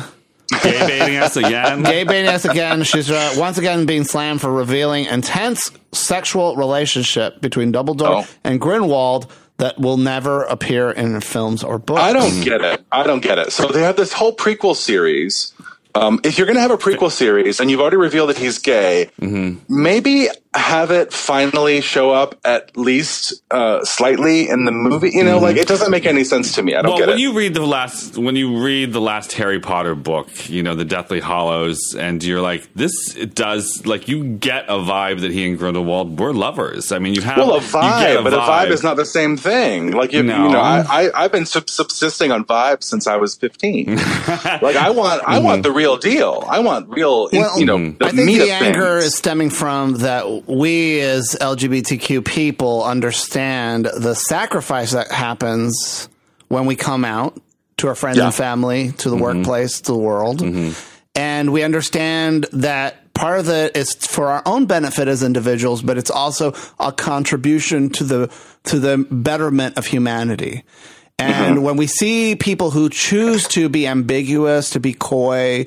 Gay baiting us again. Gay baiting us again. She's uh, once again being slammed for revealing intense sexual relationship between Dumbledore oh. and Grindelwald that will never appear in films or books. I don't get it. I don't get it. So they have this whole prequel series. Um, if you're going to have a prequel series and you've already revealed that he's gay, mm-hmm. maybe have it finally show up at least uh, slightly in the movie. You know, mm-hmm. like it doesn't make any sense to me. I don't well, get when it. you read the last, when you read the last Harry Potter book, you know, the Deathly Hallows, and you're like, this it does like you get a vibe that he and Grindelwald were lovers. I mean, you have well a vibe, a but vibe. a vibe is not the same thing. Like you, no. you know, I, I I've been sub- subsisting on vibes since I was fifteen. Like I want, I mm-hmm. want the real deal. I want real, well, you know, the I think meat the of anger things. is stemming from that we as L G B T Q people understand the sacrifice that happens when we come out to our friends yeah. and family, to the mm-hmm. workplace, to the world. Mm-hmm. And we understand that part of it is for our own benefit as individuals, but it's also a contribution to the, to the betterment of humanity. And mm-hmm. when we see people who choose to be ambiguous, to be coy,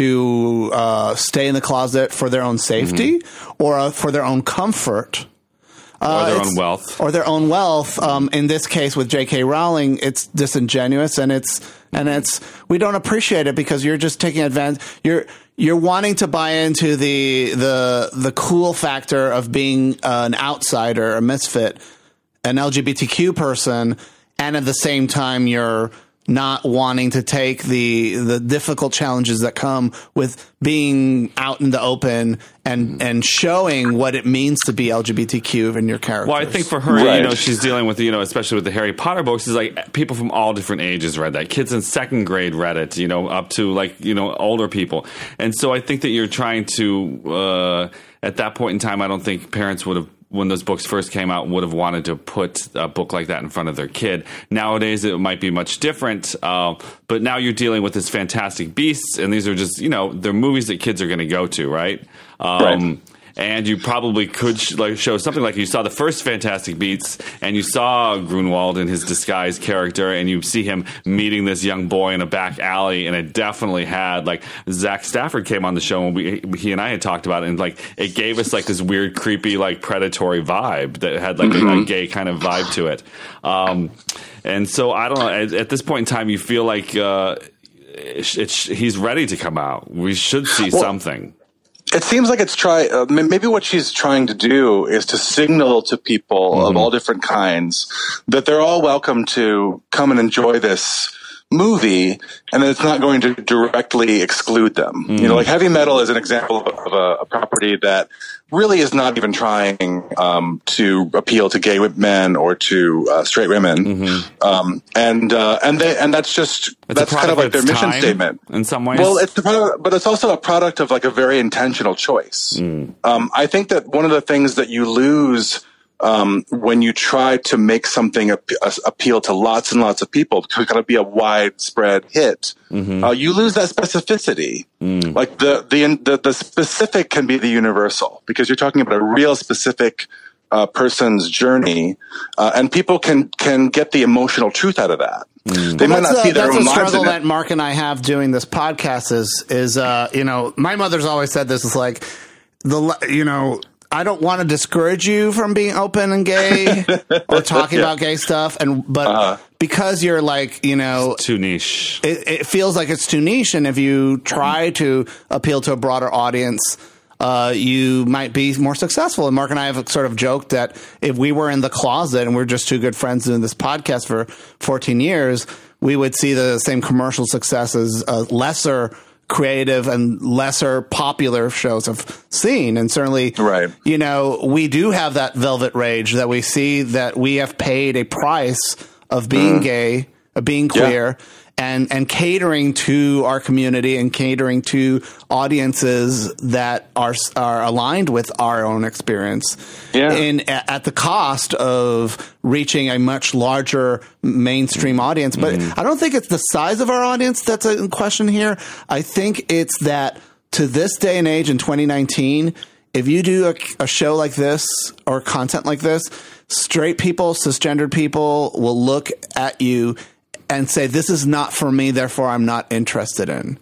to uh, stay in the closet for their own safety mm-hmm. or uh, for their own comfort, uh, or their own wealth, or their own wealth. Um, in this case, with J K. Rowling, it's disingenuous and it's and it's we don't appreciate it because you're just taking advantage. You're you're wanting to buy into the the the cool factor of being uh, an outsider, a misfit, an L G B T Q person. And at the same time, you're not wanting to take the the difficult challenges that come with being out in the open and and showing what it means to be L G B T Q in your characters. Well, I think for her, right. you know, she's dealing with, you know, especially with the Harry Potter books, is like people from all different ages read that. Kids in second grade read it, you know, up to like, you know, older people. And so I think that you're trying to, uh, at that point in time, I don't think parents would have, when those books first came out, would have wanted to put a book like that in front of their kid. Nowadays, it might be much different. Uh, but now you're dealing with this Fantastic Beasts, and these are just, you know, they're movies that kids are going to go to, right? Um, right. And you probably could sh- like show something like you saw the first Fantastic Beasts, and you saw Grunwald in his disguised character, and you see him meeting this young boy in a back alley, and it definitely had like Zach Stafford came on the show, and we, he and I had talked about it, and like it gave us like this weird, creepy, like predatory vibe that had like mm-hmm. a, a gay kind of vibe to it. Um, and so I don't know. At, at this point in time, you feel like uh, it's, it's, he's ready to come out. We should see well, something. It seems like it's try. Uh, maybe what she's trying to do is to signal to people mm-hmm. of all different kinds that they're all welcome to come and enjoy this movie, and that it's not going to directly exclude them. Mm-hmm. You know, like heavy metal is an example of, of a, a property that really is not even trying um, to appeal to gay men or to uh, straight women, mm-hmm. um, and uh, and they and that's just it's that's kind of like their mission statement in some ways. Well, it's the product, but it's also a product of like a very intentional choice. Mm. Um, I think that one of the things that you lose um, when you try to make something ap- appeal to lots and lots of people to kind of be a widespread hit, mm-hmm. uh, you lose that specificity. Mm. Like the, the the the specific can be the universal because you're talking about a real specific uh, person's journey, uh, and people can can get the emotional truth out of that. Mm. They well, might not a, see their that's own a lives struggle in it. that Mark and I have doing this podcast is is uh, you know, my mother's always said this is like the you know. I don't want to discourage you from being open and gay or talking yeah. about gay stuff. And, but uh-huh. because you're like, you know, it's too niche, it, it feels like it's too niche. And if you try to appeal to a broader audience, uh, you might be more successful. And Mark and I have sort of joked that if we were in the closet and we're just two good friends doing this podcast for fourteen years, we would see the same commercial success as uh, lesser creative and lesser popular shows have seen. And certainly, right. you know, we do have that velvet rage that we see that we have paid a price of being mm. gay, of being queer, yeah. and, and catering to our community and catering to audiences that are, are aligned with our own experience. Yeah. In, at the cost of reaching a much larger mainstream audience. But mm-hmm. I don't think it's the size of our audience that's in question here. I think it's that to this day and age in twenty nineteen, if you do a, a show like this or content like this, straight people, cisgendered people will look at you and say, this is not for me, therefore I'm not interested in.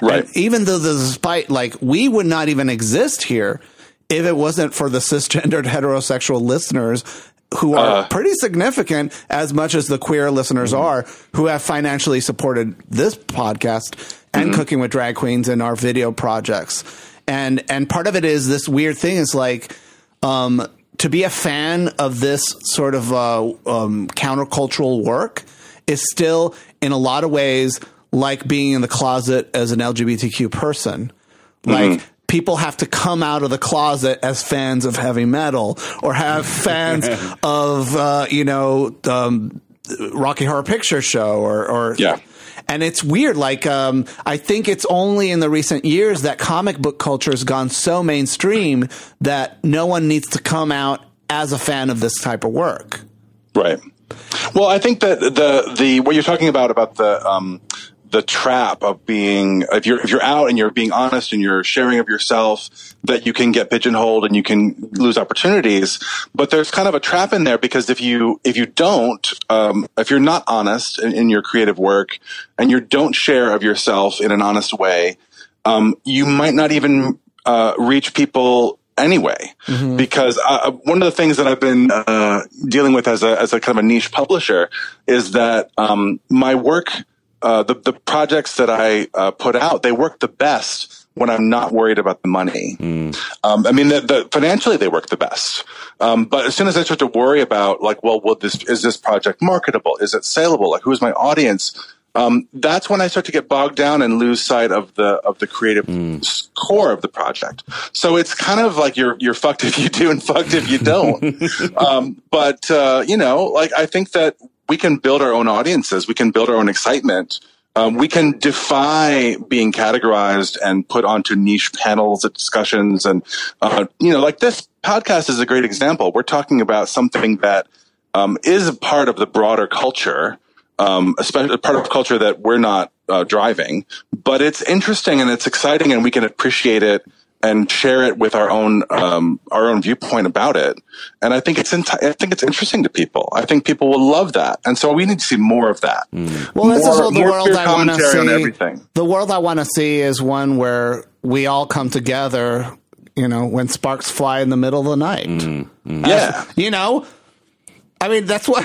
Right. And even though despite, like, we would not even exist here if it wasn't for the cisgendered heterosexual listeners who are uh, pretty significant as much as the queer listeners mm-hmm. are, who have financially supported this podcast and mm-hmm. Cooking with Drag Queens and our video projects. And, and part of it is this weird thing is like, um, to be a fan of this sort of, uh, um, countercultural work is still in a lot of ways like being in the closet as an L G B T Q person. Like, mm-hmm. people have to come out of the closet as fans of heavy metal or have fans of, uh, you know, um, Rocky Horror Picture Show or, or, yeah. And it's weird. Like, um, I think it's only in the recent years that comic book culture has gone so mainstream that no one needs to come out as a fan of this type of work. Right. Well, I think that the, the, what you're talking about, about the, um, the trap of being, if you're, if you're out and you're being honest and you're sharing of yourself, that you can get pigeonholed and you can lose opportunities. But there's kind of a trap in there because if you, if you don't, um, if you're not honest in, in your creative work and you don't share of yourself in an honest way, um, you might not even, uh, reach people anyway, mm-hmm. because uh, one of the things that I've been uh, dealing with as a, as a kind of a niche publisher is that um, my work, Uh, the, the projects that I uh, put out, they work the best when I'm not worried about the money. Mm. Um, I mean, the, the, financially they work the best. Um, but as soon as I start to worry about, like, well, will this, is this project marketable? Is it saleable? Like, who's my audience? Um, that's when I start to get bogged down and lose sight of the of the creative mm. core of the project. So it's kind of like you're you're fucked if you do and fucked if you don't. um, but uh, you know, like I think that we can build our own audiences. We can build our own excitement. Um, we can defy being categorized and put onto niche panels of discussions. And, uh, you know, like this podcast is a great example. We're talking about something that um, is a part of the broader culture, um, especially a part of culture that we're not uh, driving. But it's interesting and it's exciting and we can appreciate it and share it with our own um, our own viewpoint about it. And I think it's enti- I think it's interesting to people. I think people will love that, and so we need to see more of that. Mm. Well, more, this is the more world I want to see. On everything. The world I want to see is one where we all come together. You know, when sparks fly in the middle of the night. Mm. Mm. Yeah, As, you know. I mean, that's what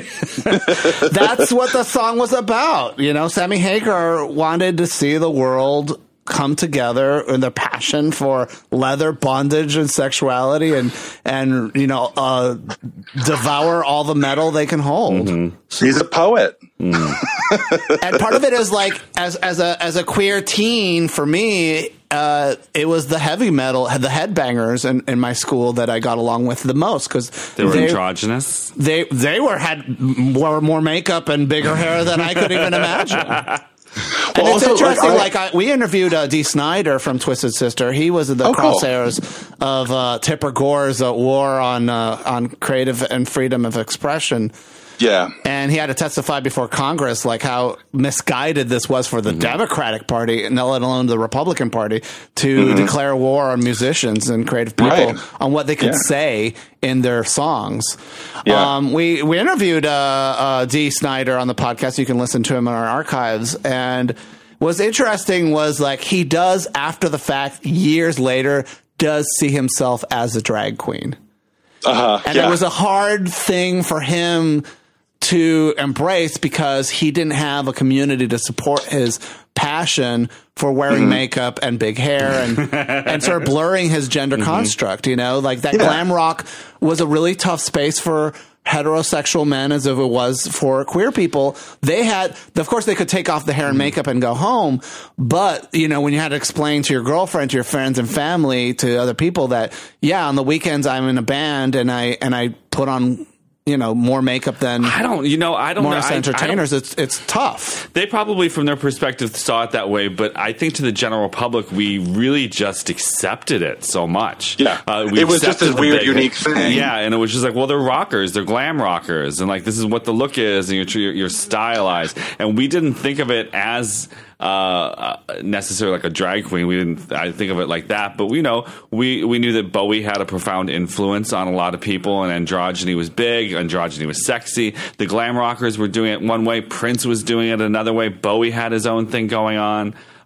that's what the song was about. You know, Sammy Hagar wanted to see the world come together in their passion for leather, bondage, and sexuality, and and you know, uh, devour all the metal they can hold. Mm-hmm. He's a poet, mm. And part of it is like as as a as a queer teen for me. Uh, it was the heavy metal, the headbangers in, in my school that I got along with the most because they were they, androgynous. They they were had more more makeup and bigger hair than I could even imagine. And well, it's also, interesting. Like, I, like I, we interviewed uh, Dee Snider from Twisted Sister. He was in the oh, crosshairs cool. of uh, Tipper Gore's uh, war on uh, on creative and freedom of expression. Yeah. And he had to testify before Congress, like how misguided this was for the mm-hmm. Democratic Party, and let alone the Republican Party, to mm-hmm. declare war on musicians and creative people right. on what they could yeah. say in their songs. Yeah. Um, we, we interviewed uh, uh, Dee Snider on the podcast. You can listen to him in our archives. And what's interesting was like he does, after the fact, years later, does see himself as a drag queen. Uh-huh. And yeah. it was a hard thing for him to embrace because he didn't have a community to support his passion for wearing mm-hmm. makeup and big hair and and sort of blurring his gender mm-hmm. construct, you know, like that yeah. glam rock was a really tough space for heterosexual men as if it was for queer people. They had, of course, they could take off the hair and makeup and go home. But, you know, when you had to explain to your girlfriend, to your friends and family, to other people that, yeah, on the weekends I'm in a band and I, and I put on, you know, more makeup than I don't, you know, I don't more know. as entertainers. I, I it's, it's tough. They probably from their perspective saw it that way, but I think to the general public, we really just accepted it so much. Yeah. Uh, we it was just this weird, unique thing. Yeah. And it was just like, well, they're rockers, they're glam rockers. And like, this is what the look is and you're, you're, you're stylized. And we didn't think of it as, uh, necessarily like a drag queen. We didn't, I think of it like that, but we know, we, we knew that Bowie had a profound influence on a lot of people and androgyny was big. Androgyny was sexy. The glam rockers were doing it one way. Prince was doing it another way. Bowie had his own thing going on.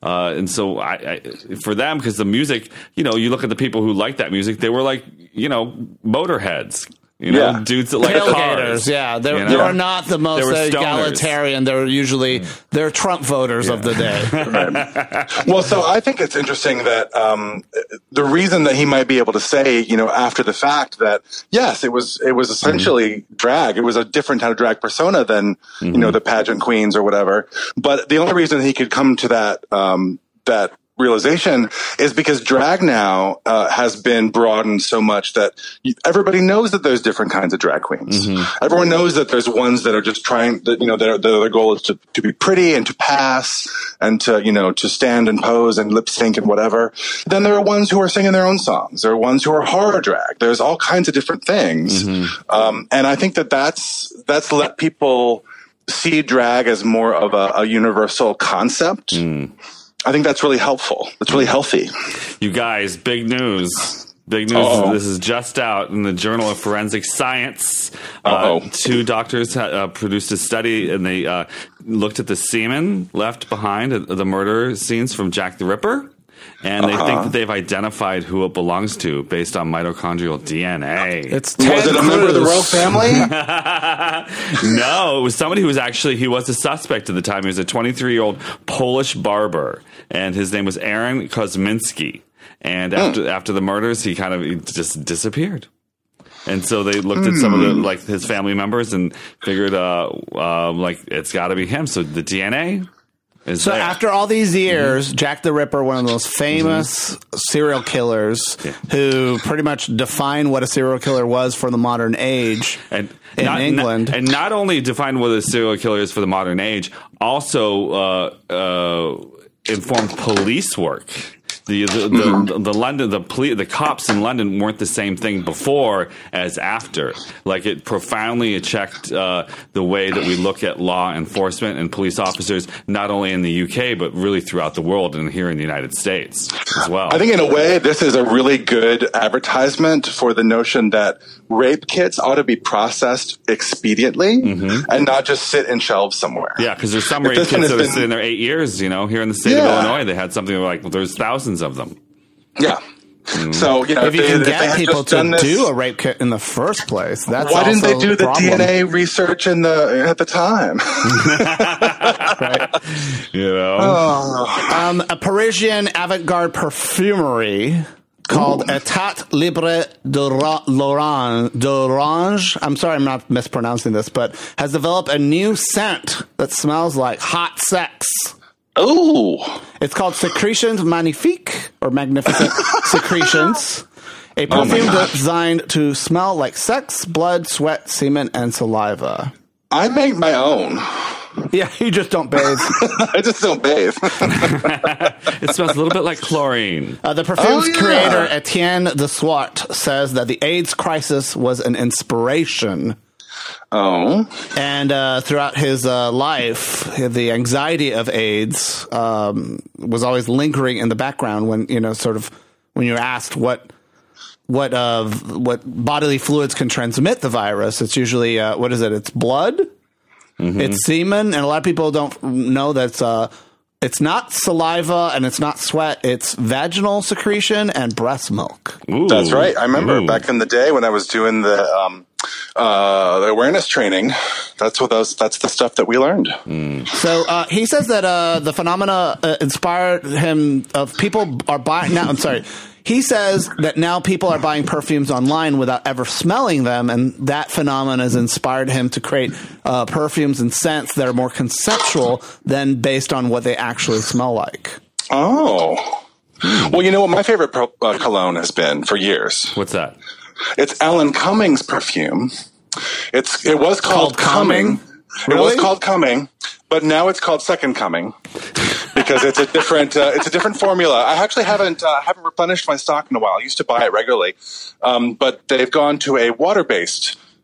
Uh, and so I, I, for them, because the music, you know, you look at the people who like that music, they were like, you know, Motorheads. You know, yeah. dudes that like cars. Yeah, they're, you know? they were not the most they egalitarian. They're usually they're Trump voters yeah. of the day. Right. Well, so I think it's interesting that um, the reason that he might be able to say, you know, after the fact that yes, it was it was essentially mm-hmm. drag. It was a different kind of drag persona than mm-hmm. you know the pageant queens or whatever. But the only reason he could come to that um, that. realization is because drag now uh, has been broadened so much that you, everybody knows that there's different kinds of drag queens. Mm-hmm. Everyone knows that there's ones that are just trying, that, you know, their, their goal is to, to be pretty and to pass and to, you know, to stand and pose and lip sync and whatever. Then there are ones who are singing their own songs. There are ones who are horror drag. There's all kinds of different things. Mm-hmm. Um, and I think that that's, that's let people see drag as more of a, a universal concept. Mm. I think that's really helpful. It's really healthy. You guys, big news. Big news. Uh-oh. This is just out in the Journal of Forensic Science. Uh, two doctors uh, produced a study, and they uh, looked at the semen left behind at the murder scenes from Jack the Ripper. And they uh-huh. think that they've identified who it belongs to based on mitochondrial D N A. It's Ted was it a Cruz. member of the royal family? No, it was somebody who was actually, he was a suspect at the time. He was a twenty-three-year-old Polish barber, and his name was Aaron Kosminski. And after mm. after the murders, he kind of he just disappeared. And so they looked at some of the, like, his family members and figured, uh, uh, like, it's got to be him. So the D N A... So there. After all these years, mm-hmm. Jack the Ripper, one of the most famous mm-hmm. serial killers yeah. who pretty much defined what a serial killer was for the modern age and in not, England. Not, and not only defined what a serial killer is for the modern age, also uh, uh, informed police work. The the, the, the, the London the police, the cops in London weren't the same thing before as after. Like, it profoundly checked uh, the way that we look at law enforcement and police officers, not only in the U K but really throughout the world and here in the United States as well. I think in a way this is a really good advertisement for the notion that rape kits ought to be processed expediently mm-hmm. and not just sit in shelves somewhere. Yeah, because there's some rape kits that been... are sitting there eight years. You know, here in the state yeah. of Illinois, they had something like well, there's thousands of them. Yeah. Mm. So, you know, if you they, can if get people to this, do a rape kit in the first place, that's why didn't also they do the problem. D N A research in the at the time? Right. You know, oh. um, a Parisian avant-garde perfumery called Ooh. Etat Libre d'Orange. I'm sorry, I'm not mispronouncing this, but has developed a new scent that smells like hot sex. Oh, it's called Secretions Magnifique or Magnificent Secretions, a perfume oh designed to smell like sex, blood, sweat, semen, and saliva. I make my own. Yeah, you just don't bathe. I just don't bathe. It smells a little bit like chlorine. Uh, the perfume's oh, yeah. creator, Etienne de Swart, says that the AIDS crisis was an inspiration. Oh. And uh, throughout his uh, life, the anxiety of AIDS um, was always lingering in the background when, you know, sort of when you're asked what what uh, what bodily fluids can transmit the virus. It's usually, uh, what is it? It's blood, mm-hmm. it's semen, and a lot of people don't know that it's, uh, it's not saliva and it's not sweat. It's vaginal secretion and breast milk. Ooh. That's right. I remember Ooh. back in the day when I was doing the um, uh, the awareness training. That's what those. That's the stuff that we learned. Mm. So uh, he says that uh, the phenomena uh, inspired him. Of people are buying now. I'm sorry. He says that now people are buying perfumes online without ever smelling them, and that phenomenon has inspired him to create uh, perfumes and scents that are more conceptual than based on what they actually smell like. Oh. Well, you know what my favorite pro- uh, cologne has been for years? What's that? It's Alan Cummings perfume. It's It was called, called Cumming. Cumming. Really? It was called Cumming, but now it's called Second Coming. Because it's a different, uh, it's a different formula. I actually haven't uh, haven't replenished my stock in a while. I used to buy it regularly, um, but they've gone to a water based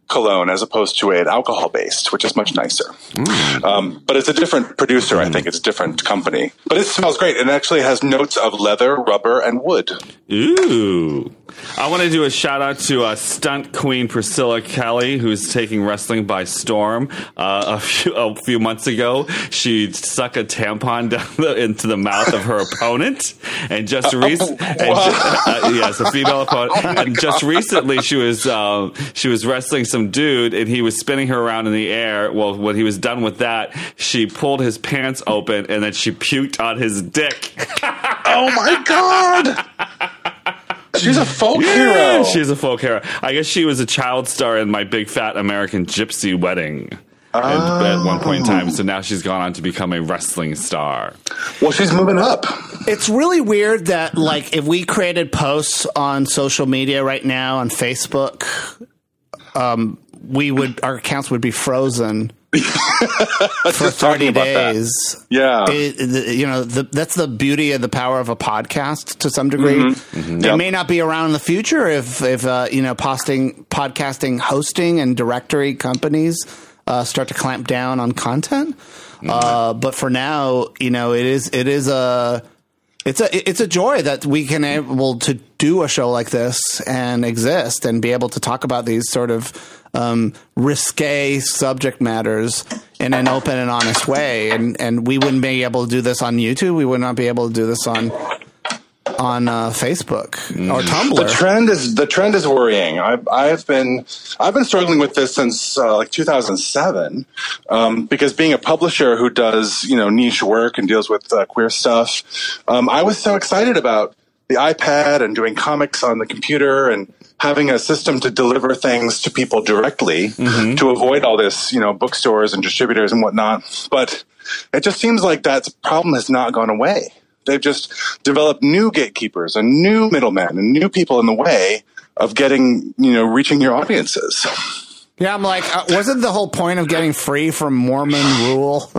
cologne as opposed to an alcohol based, which is much nicer. Mm. Um, but it's a different producer, mm. I think. It's a different company. But it smells great. It actually has notes of leather, rubber, and wood. Ooh. I want to do a shout out to uh, stunt queen Priscilla Kelly, who's taking wrestling by storm. Uh, a, few, a few months ago, she stuck a tampon down the, into the mouth of her opponent, and just recently, uh, yes, a female opponent. Oh and God. Just recently, she was uh, she was wrestling some dude, and he was spinning her around in the air. Well, when he was done with that, she pulled his pants open, and then she puked on his dick. Oh my God! She's a folk yeah, hero. She's a folk hero. I guess she was a child star in My Big Fat American Gypsy Wedding oh. at, at one point in time. So now she's gone on to become a wrestling star. Well, she's moving up. It's really weird that, like, if we created posts on social media right now on Facebook, um, we would our accounts would be frozen. For thirty days. Yeah. It, it, you know, the, that's the beauty of the power of a podcast to some degree. Mm-hmm. Mm-hmm. It yep. may not be around in the future if, if uh, you know, posting, podcasting, hosting, and directory companies uh, start to clamp down on content. Mm-hmm. Uh, but for now, you know, it is it is a it's a it's a joy that we can able to do a show like this and exist and be able to talk about these sort of Um, risque subject matters in an open and honest way, and and we wouldn't be able to do this on YouTube. We would not be able to do this on on uh, Facebook mm. or Tumblr. The trend is the trend is worrying. I've I've been I've been struggling with this since uh, like two thousand seven, um, because being a publisher who does you know niche work and deals with uh, queer stuff, um, I was so excited about the iPad and doing comics on the computer and having a system to deliver things to people directly mm-hmm. to avoid all this, you know, bookstores and distributors and whatnot. But it just seems like that problem has not gone away. They've just developed new gatekeepers and new middlemen and new people in the way of getting, you know, reaching your audiences. Yeah, I'm like, uh, wasn't the whole point of getting free from Mormon rule?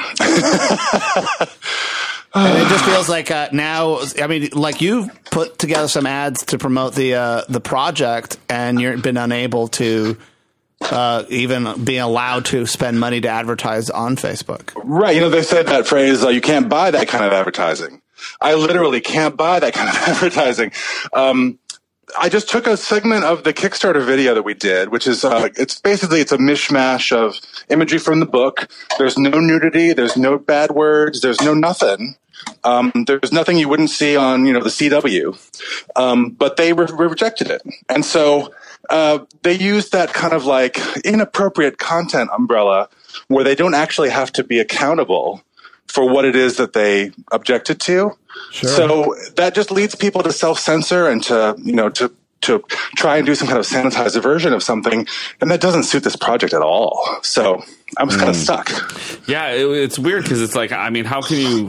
And it just feels like uh, now, I mean, like you put together some ads to promote the uh, the project, and you've been unable to uh, even be allowed to spend money to advertise on Facebook. Right. You know, they said that phrase, uh, you can't buy that kind of advertising. I literally can't buy that kind of advertising. Um, I just took a segment of the Kickstarter video that we did, which is, uh, it's basically, it's a mishmash of imagery from the book. There's no nudity. There's no bad words. There's no nothing. Um, there's nothing you wouldn't see on, you know, the C W. Um, but they re- rejected it. And so, uh, they used that kind of like inappropriate content umbrella where they don't actually have to be accountable for what it is that they objected to. Sure. So that just leads people to self-censor and to, you know, to, to try and do some kind of sanitized version of something. And that doesn't suit this project at all. So I was mm. kind of stuck. Yeah, it, it's weird because it's like, I mean, how can you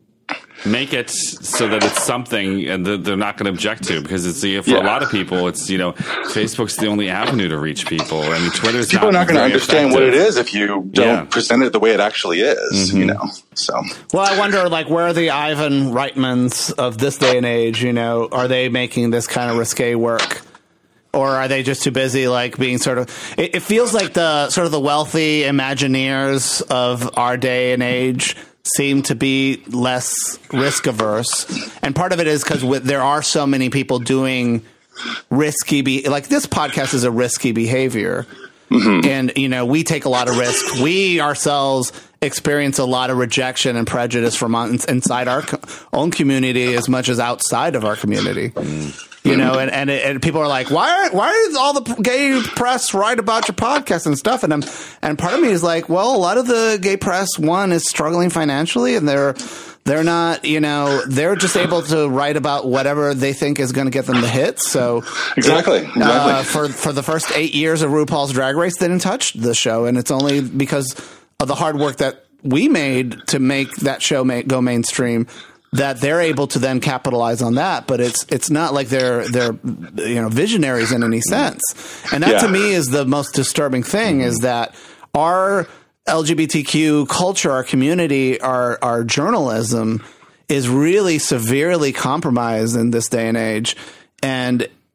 make it so that it's something and they're not going to object to, because it's for yeah. a lot of people, it's, you know, Facebook's the only avenue to reach people. I mean, Twitter's people not are not going to understand effective. What it is if you don't yeah. present it the way it actually is, mm-hmm. you know. So, well, I wonder, like, where are the Ivan Reitmans of this day and age? You know, are they making this kind of risque work? Or are they just too busy, like, being sort of... It, it feels like the sort of the wealthy Imagineers of our day and age seem to be less risk averse, and part of it is because there are so many people doing risky, be- like this podcast is a risky behavior, mm-hmm. and you know we take a lot of risks. We ourselves experience a lot of rejection and prejudice from on- inside our co- own community as much as outside of our community. Mm. You know, and, and and people are like, why why is all the gay press write about your podcast and stuff? And I'm, and part of me is like, well, a lot of the gay press, one, is struggling financially, and they're they're not, you know, they're just able to write about whatever they think is going to get them the hits. So exactly, it, exactly. Uh, for for the first eight years of RuPaul's Drag Race, they didn't touch the show, and it's only because of the hard work that we made to make that show ma- go mainstream that they're able to then capitalize on that. But it's it's not like they're they're you know visionaries in any sense. And that yeah. to me is the most disturbing thing, is that our L G B T Q culture, our community, our our journalism is really severely compromised in this day and age. And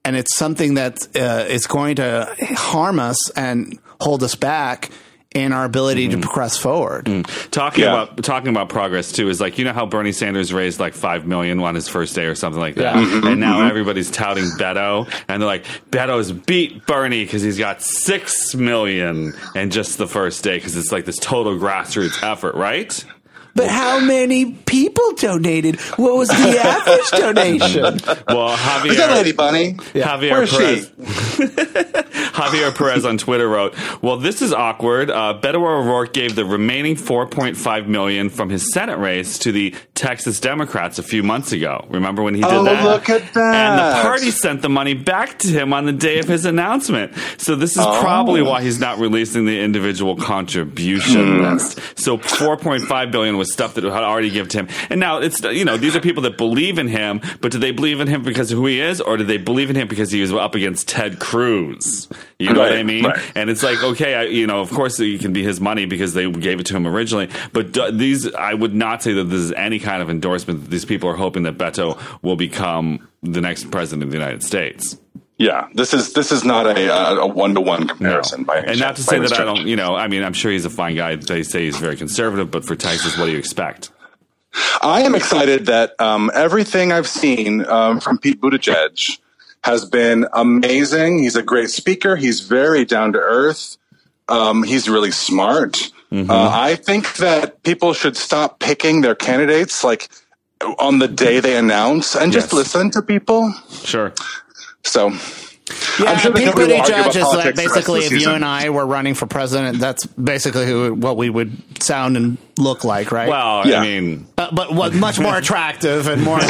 and it's something that uh, is going to harm us and hold us back in our ability mm-hmm. to progress forward. Mm. Talking yeah. about talking about progress too is like, you know how Bernie Sanders raised like five million on his first day or something like that, yeah. mm-hmm, and now mm-hmm. everybody's touting Beto, and they're like, Beto's beat Bernie because he's got six million in just the first day because it's like this total grassroots effort, right? But how many people donated? What was the average donation? Well, Javier, Is that Lady Bunny? Javier Where is Perez, she? Javier Perez on Twitter wrote, "Well, this is awkward. Uh, Beto O'Rourke gave the remaining four point five million from his Senate race to the Texas Democrats a few months ago. Remember when he did oh, that? Look at that! And the party sent the money back to him on the day of his announcement. So this is oh. probably why he's not releasing the individual contribution mm. list. So four point five billion was stuff that had already given to him. And now it's, you know, these are people that believe in him, but do they believe in him because of who he is, or do they believe in him because he was up against Ted Cruz? You know right, what I mean? Right. And it's like, okay, I, you know, of course it can be his money because they gave it to him originally, but do, these, I would not say that this is any kind of endorsement that these people are hoping that Beto will become the next president of the United States. Yeah, this is this is not a a one to one comparison. No. By any and not chance, to say that stretch. I don't, you know, I mean, I'm sure he's a fine guy. They say he's very conservative, but for Texas, what do you expect? I am excited that um, everything I've seen um, from Pete Buttigieg has been amazing. He's a great speaker. He's very down to earth. Um, he's really smart. Mm-hmm. Uh, I think that people should stop picking their candidates like on the day they announce and just yes. listen to people. Sure. So, yeah, I'm sure Pete Buttigieg is like basically basically if you and I were running for president, that's basically who what we would sound and look like, right? Well, yeah. I mean, uh, but what much more attractive and more.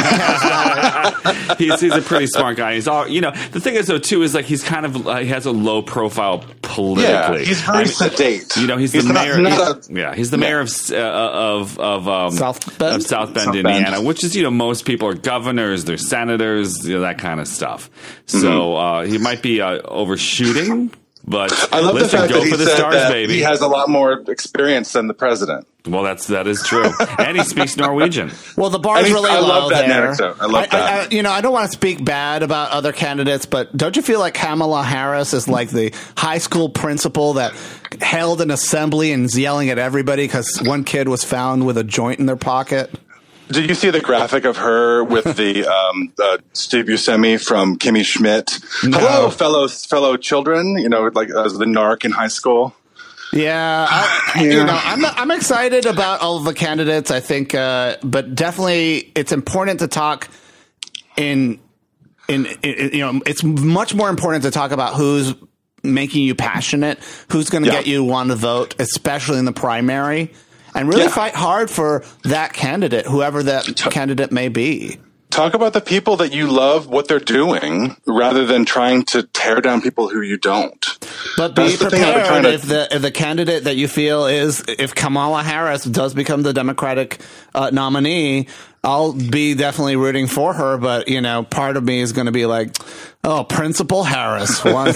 he's he's a pretty smart guy. He's all, you know. The thing is though too is like he's kind of uh, he has a low profile politically. Yeah, he's very I mean, sedate. You know, he's, he's the not, mayor. not he's, a, yeah, he's the mayor of uh, of of um, South Bend, of South Bend, South Indiana, Bend. which is, you know, most people are governors, they're senators, you know, that kind of stuff. So Mm-hmm. uh, he might be uh, overshooting. But I love listen, the fact go that he for the said stars, that baby. he has a lot more experience than the president. Well, that's that is true, and he speaks Norwegian. Well, the bar's And he's- really I low love that there. anecdote. I love I, that. I, you know, I don't want to speak bad about other candidates, but don't you feel like Kamala Harris is like the high school principal that held an assembly and is yelling at everybody because one kid was found with a joint in their pocket? Did you see the graphic of her with the um, uh, Steve Buscemi from Kimmy Schmidt? No. Hello, fellow fellow children. You know, like as the narc in high school. Yeah, I, Yeah. you know, I'm I'm excited about all of the candidates. I think, uh, but definitely, it's important to talk in, in in you know, it's much more important to talk about who's making you passionate, who's going to Yeah. get you want to vote, especially in the primary, and really Yeah. fight hard for that candidate, whoever that T- candidate may be. Talk about the people that you love, what they're doing, rather than trying to tear down people who you don't. But be That's the thing I've been prepared trying to- if the if the candidate that you feel is if Kamala Harris does become the Democratic uh, nominee, I'll be definitely rooting for her. But you know, part of me is going to be like, oh, Principal Harris, one.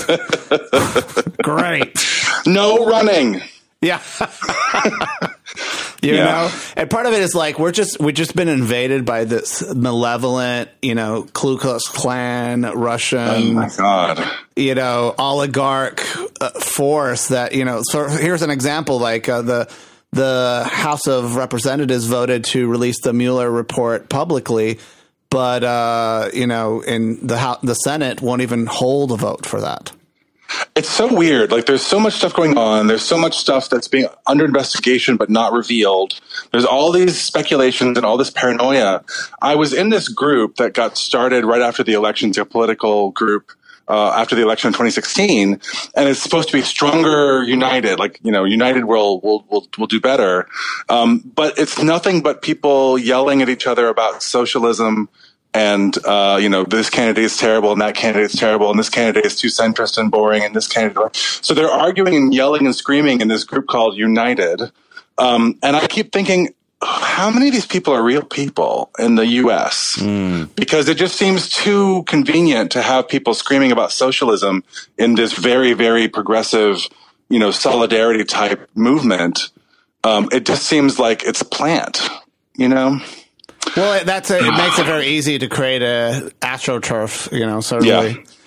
Great, No running. yeah. You Yeah. know, and part of it is like we're just we've just been invaded by this malevolent, you know, Ku Klux Klan, Russian. Oh my God. you know, oligarch uh, force that, you know, so here's an example, like uh, the the House of Representatives voted to release the Mueller report publicly, but, uh, you know, in the House, the Senate won't even hold a vote for that. It's so weird. Like, there's so much stuff going on. There's so much stuff that's being under investigation but not revealed. There's all these speculations and all this paranoia. I was in this group that got started right after the election, a political group uh, after the election in twenty sixteen, and it's supposed to be stronger, united. Like, you know, united will will will, will do better. Um, but it's nothing but people yelling at each other about socialism. And, uh, you know, this candidate is terrible and that candidate is terrible and this candidate is too centrist and boring and this candidate. So they're arguing and yelling and screaming in this group called United. Um, and I keep thinking, how many of these people are real people in the U S? Mm. Because it just seems too convenient to have people screaming about socialism in this very, very progressive, you know, solidarity type movement. Um, it just seems like it's a plant, you know? Well, that's a, it makes it very easy to create a AstroTurf, you know, certainly. Yeah.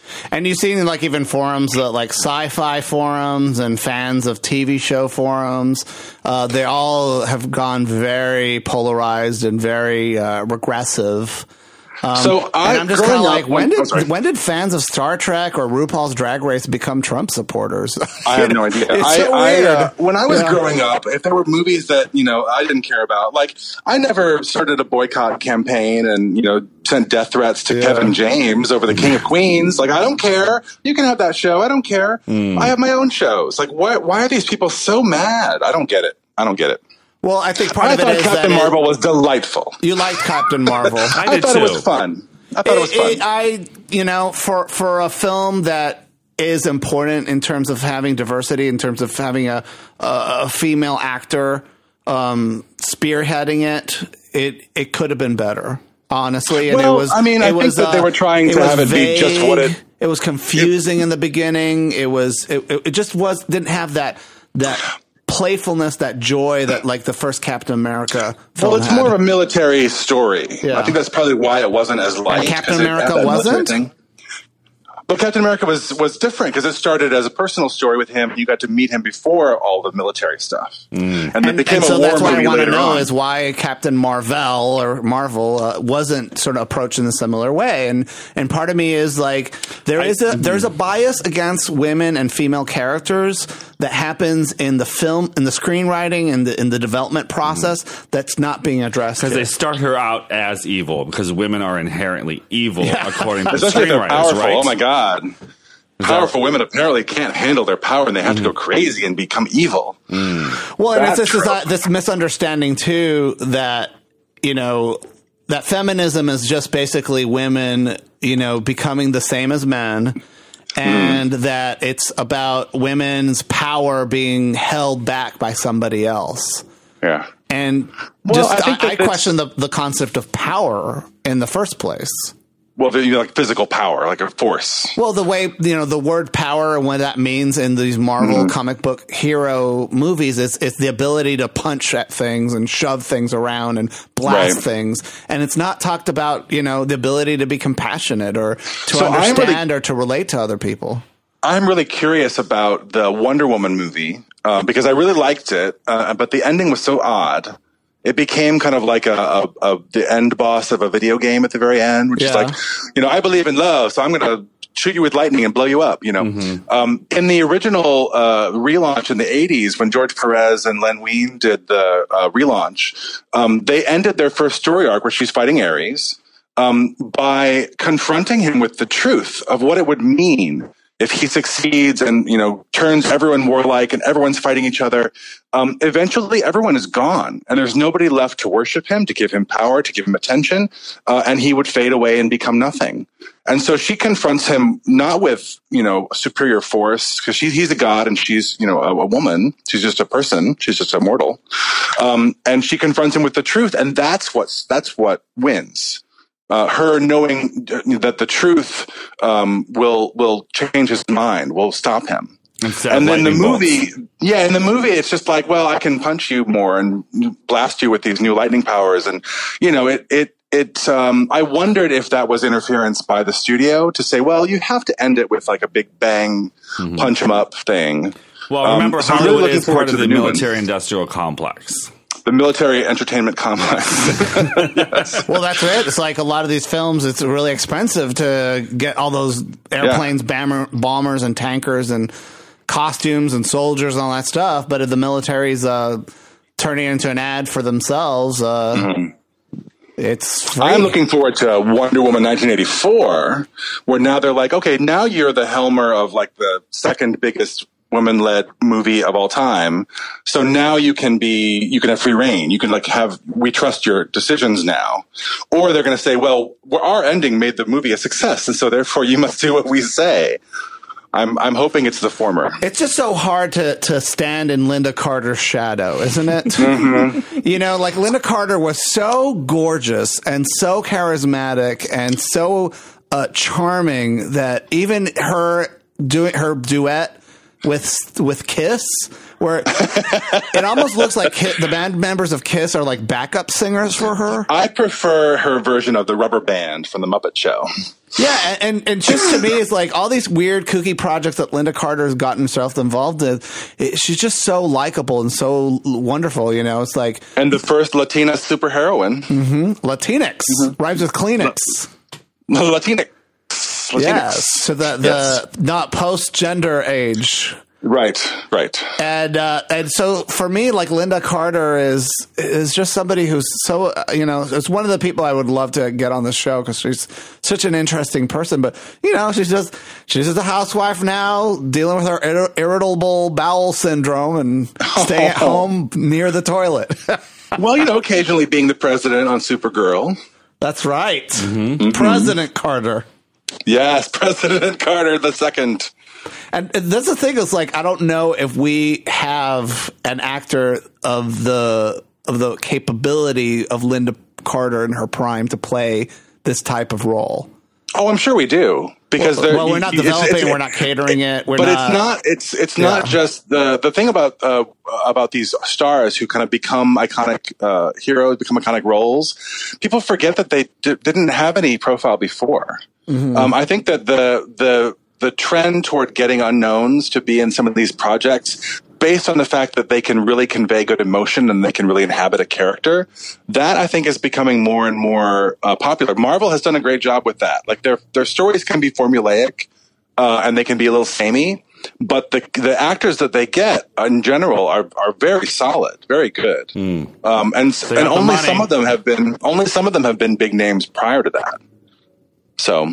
And you've seen like even forums uh, like sci-fi forums and fans of T V show forums. Uh, they all have gone very polarized and very uh, regressive. Um, so I, and I'm just kind of like, up, when did oh, when did fans of Star Trek or RuPaul's Drag Race become Trump supporters? I have no idea. It's I, so I, weird. uh, when I was Yeah. growing up, if there were movies that you know I didn't care about, like I never started a boycott campaign and you know sent death threats to Yeah. Kevin James over the King of Queens. Like I don't care. You can have that show. I don't care. Mm. I have my own shows. Like why? Why are these people so mad? I don't get it. I don't get it. Well, I think part I of it thought is Captain that Marvel it, was delightful. you liked Captain Marvel. I I did thought too. it was fun. I thought it, was fun. It- I, you know, for for a film that is important in terms of having diversity, in terms of having a a female actor um, spearheading it, it it could have been better, honestly. And Well, it was. I mean, I it think was, that they uh, were trying to was have it be just what it- It was confusing in the beginning. It was. It, it just was. Didn't have that that playfulness, that joy that like the first Captain America film Well, it's had. more of a military story. Yeah. I think that's probably why it wasn't as light. And Captain 'cause it had America that military wasn't? thing. But Captain America was was different because it started as a personal story with him. You got to meet him before all the military stuff, and it And, became and so a war that's what movie I want to later know on. is why Captain Marvel or Marvel uh, wasn't sort of approached in a similar way. And and part of me is like there is a there's a bias against women and female characters that happens in the film, in the screenwriting, and the in the development process that's not being addressed. Because here. they start her out as evil, because women are inherently evil, according to the Especially if they're screenwriters, powerful. right? Oh my god. Powerful women apparently can't handle their power, and they have to go crazy and become evil. Well, and it's That's this, is true. that, this misunderstanding too that you know that feminism is just basically women, you know, becoming the same as men, and Hmm. that it's about women's power being held back by somebody else. Yeah. And Well, just I I, think that I that's- question the the concept of power in the first place. Well, you know, like physical power, like a force. Well, the way, you know, the word power and what that means in these Marvel Mm-hmm. comic book hero movies is it's the ability to punch at things and shove things around and blast Right. things. And it's not talked about, you know, the ability to be compassionate or to So I'm really- understand or to relate to other people. I'm really curious about the Wonder Woman movie uh, because I really liked it, uh, but the ending was so odd. It became kind of like a, a, a the end boss of a video game at the very end, which is Yeah. like, you know, I believe in love, so I'm going to shoot you with lightning and blow you up. You know, Mm-hmm. um, in the original uh, relaunch in the eighties, when George Perez and Len Wein did the uh, relaunch, um, they ended their first story arc where she's fighting Ares um, by confronting him with the truth of what it would mean if he succeeds and, you know, turns everyone warlike and everyone's fighting each other. Um, eventually everyone is gone and there's nobody left to worship him, to give him power, to give him attention, uh, and he would fade away and become nothing. And so she confronts him not with, you know, superior force, because she, he's a god and she's, you know, a, a woman. She's just a person. She's just a mortal. Um, and she confronts him with the truth. And that's what's, that's what wins. Uh, her knowing that the truth um, will will change his mind, will stop him. Instead of And then the lightning bolts. movie, yeah, in the movie, it's just like, well, I can punch you more and blast you with these new lightning powers, and you know, it it it. Um, I wondered if that was interference by the studio to say, well, you have to end it with like a big bang, Mm-hmm. punch him up thing. Well, Um, remember, so I'm really Hollywood looking is forward part to of the the new one. military-industrial complex. The military entertainment complex. Yes. Well, that's it. It's like a lot of these films, it's really expensive to get all those airplanes, bomber, bombers, and tankers, and costumes, and soldiers, and all that stuff. But if the military's uh, turning it into an ad for themselves, uh, Mm-hmm. it's free. I'm looking forward to Wonder Woman nineteen eighty-four, where now they're like, okay, now you're the Helmer of like the second biggest women-led movie of all time. So now you can be, you can have free reign. You can like have, we trust your decisions now. Or they're going to say, well, our ending made the movie a success, and so therefore you must do what we say. I'm I'm hoping it's the former. It's just so hard to, to stand in Linda Carter's shadow, isn't it? Mm-hmm. You know, like Linda Carter was so gorgeous and so charismatic and so uh, charming that even her doing her duet with with Kiss where it almost looks like Ki- the band members of Kiss are like backup singers for her. I prefer her version of the Rubber Band from the Muppet Show. Yeah, and, and just to me, it's like all these weird kooky projects that Linda Carter has gotten herself involved in. It, she's just so likable and so wonderful, you know. It's like and the first Latina superheroine, mm-hmm, Latinx mm-hmm. rhymes with Kleenex. La- Latinx, Latinx. Yes, to the the yes. not post gender age. Right, right. And uh, and so for me, like Linda Carter is is just somebody who's so, uh, you know, it's one of the people I would love to get on the show because she's such an interesting person. But, you know, she's just she's just a housewife now dealing with her ir- irritable bowel syndrome and staying at home near the toilet. Well, you know, occasionally being the president on Supergirl. That's right. Mm-hmm. President Carter. Yes, President Carter the second. And that's the thing is like, I don't know if we have an actor of the of the capability of Linda Carter in her prime to play this type of role. Oh, I'm sure we do. Because well, well we're not developing, it's, it's, we're not catering it. We're but not, it's not. It's it's yeah. not just the the thing about uh, about these stars who kind of become iconic uh, heroes, become iconic roles. People forget that they d- didn't have any profile before. Mm-hmm. Um, I think that the the the trend toward getting unknowns to be in some of these projects, based on the fact that they can really convey good emotion and they can really inhabit a character, that I think is becoming more and more uh, popular. Marvel has done a great job with that. Like their their stories can be formulaic uh, and they can be a little samey, but the the actors that they get in general are are very solid, very good. Mm. Um, and so and only some of them have been only some of them have been big names prior to that. So.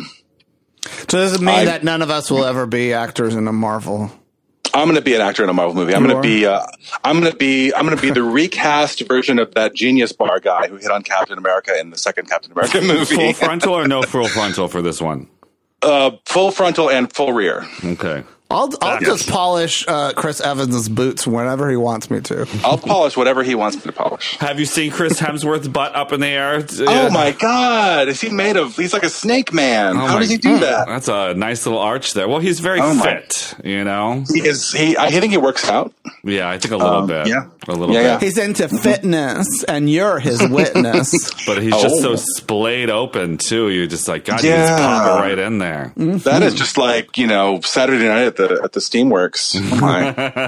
So does it mean I, that none of us will ever be actors in a Marvel? I'm going to be an actor in a Marvel movie. I'm going to be. Uh, I'm going to be. I'm going to be the recast version of that Genius Bar guy who hit on Captain America in the second Captain America movie. Full frontal or no full frontal for this one? Uh, full frontal and full rear. Okay. I'll I'll yes. just polish uh, Chris Evans' boots whenever he wants me to. I'll polish whatever he wants me to polish. Have you seen Chris Hemsworth's butt up in the air? Oh my God! Is he made of? He's like a snake man. Oh How does he do that? That's a nice little arch there. Well, he's very oh fit. You know, he is. He. I think he works out. Yeah, I think a little um, bit. Yeah, a little yeah, bit. Yeah. He's into fitness, and you're his witness. But he's oh. just so splayed open too. You're just like, God, yeah. you just pop it right in there. Mm-hmm. That is just like, you know, Saturday night at the at the Steamworks. Oh my.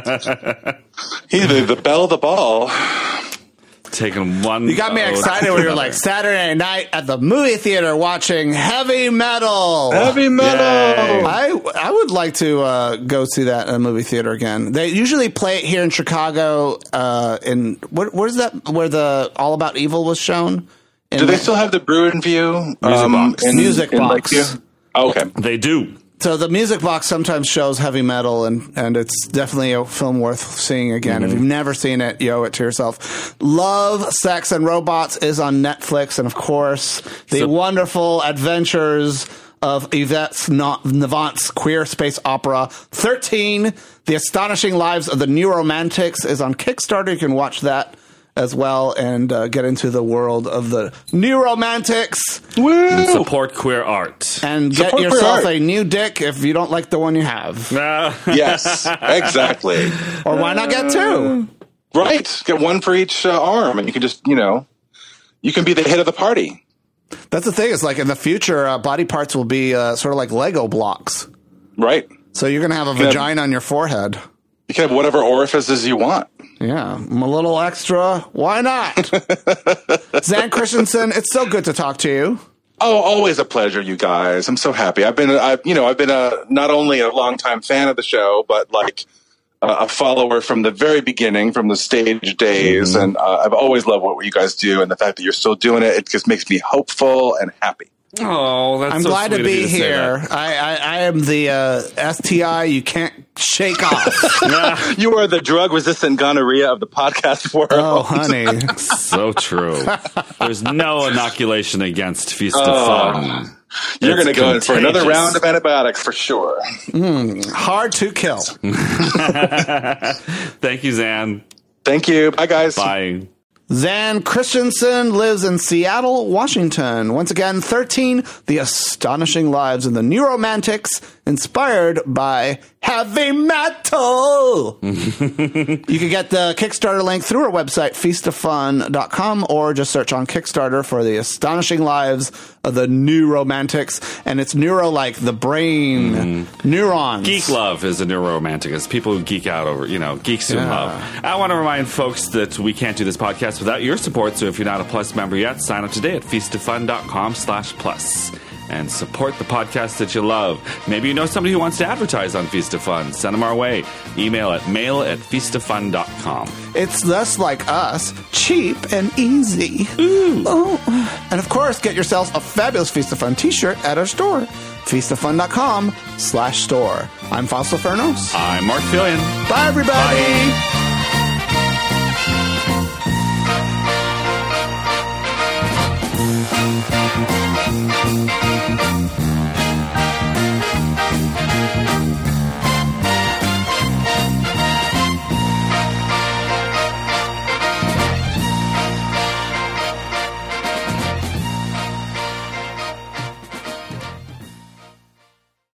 He's the, the belle of the ball. Taking one. You got me excited when you were like Saturday night at the movie theater watching heavy metal. Heavy metal. Yay. I I would like to uh, go see that in a movie theater again. They usually play it here in Chicago. Uh, in what where's that where the All About Evil was shown? In Do they still have the Bruin View music um, box? In, music in box. Oh, okay, they do. So the music box sometimes shows heavy metal, and, and it's definitely a film worth seeing again. Mm-hmm. If you've never seen it, you owe it to yourself. Love, Sex, and Robots is on Netflix, and of course, the so- wonderful adventures of Yvette Navant's queer space opera, thirteen, The Astonishing Lives of the New Romantics, is on Kickstarter. You can watch that as well and uh, get into the world of the New Romantics. Woo! Support queer art. And get Support yourself a new dick if you don't like the one you have. Yes, exactly. Or why not get two? Right. Get one for each uh, arm, and you can just, you know, you can be the hit of the party. That's the thing. It's like in the future, uh, body parts will be uh, sort of like Lego blocks. Right. So you're going to have a you vagina have, on your forehead. You can have whatever orifices you want. Yeah, I'm a little extra. Why not? Zan Christensen, it's so good to talk to you. Oh, always a pleasure, you guys. I'm so happy. I've been, I, you know, I've been a not only a longtime fan of the show, but like a, a follower from the very beginning, from the stage days, mm-hmm. and uh, I've always loved what you guys do, and the fact that you're still doing it, it just makes me hopeful and happy. Oh, that's I'm so glad sweet to be to here. I, I, I am the uh, S T I you can't shake off. You are the drug-resistant gonorrhea of the podcast world. Oh, honey. So true. There's no inoculation against Feast of oh, Fun. You're going to go in for another round of antibiotics for sure. Mm, hard to kill. Thank you, Zan. Thank you. Bye, guys. Bye. Zan Christensen lives in Seattle, Washington. Once again, thirteen, The Astonishing Lives of the New Romantics inspired by heavy metal. You can get the Kickstarter link through our website, feast of fun dot com, or just search on Kickstarter for The Astonishing Lives of the Neuromantics. And it's neuro like the brain, mm. neurons. Geek love is a neuromantic. It's people who geek out over, you know, geeks who yeah. love. I want to remind folks that we can't do this podcast without your support, so if you're not a Plus member yet, sign up today at feast of fun dot com slash plus. And support the podcast that you love. Maybe you know somebody who wants to advertise on Feast of Fun. Send them our way. Email at mail at feast of fun dot com. It's thus like us, cheap and easy. Ooh. Oh. And of course, get yourselves a fabulous Feast of Fun t-shirt at our store, feast of fun dot com slash store. I'm Fausto Fernos. I'm Mark Fillion. Bye, everybody. Bye.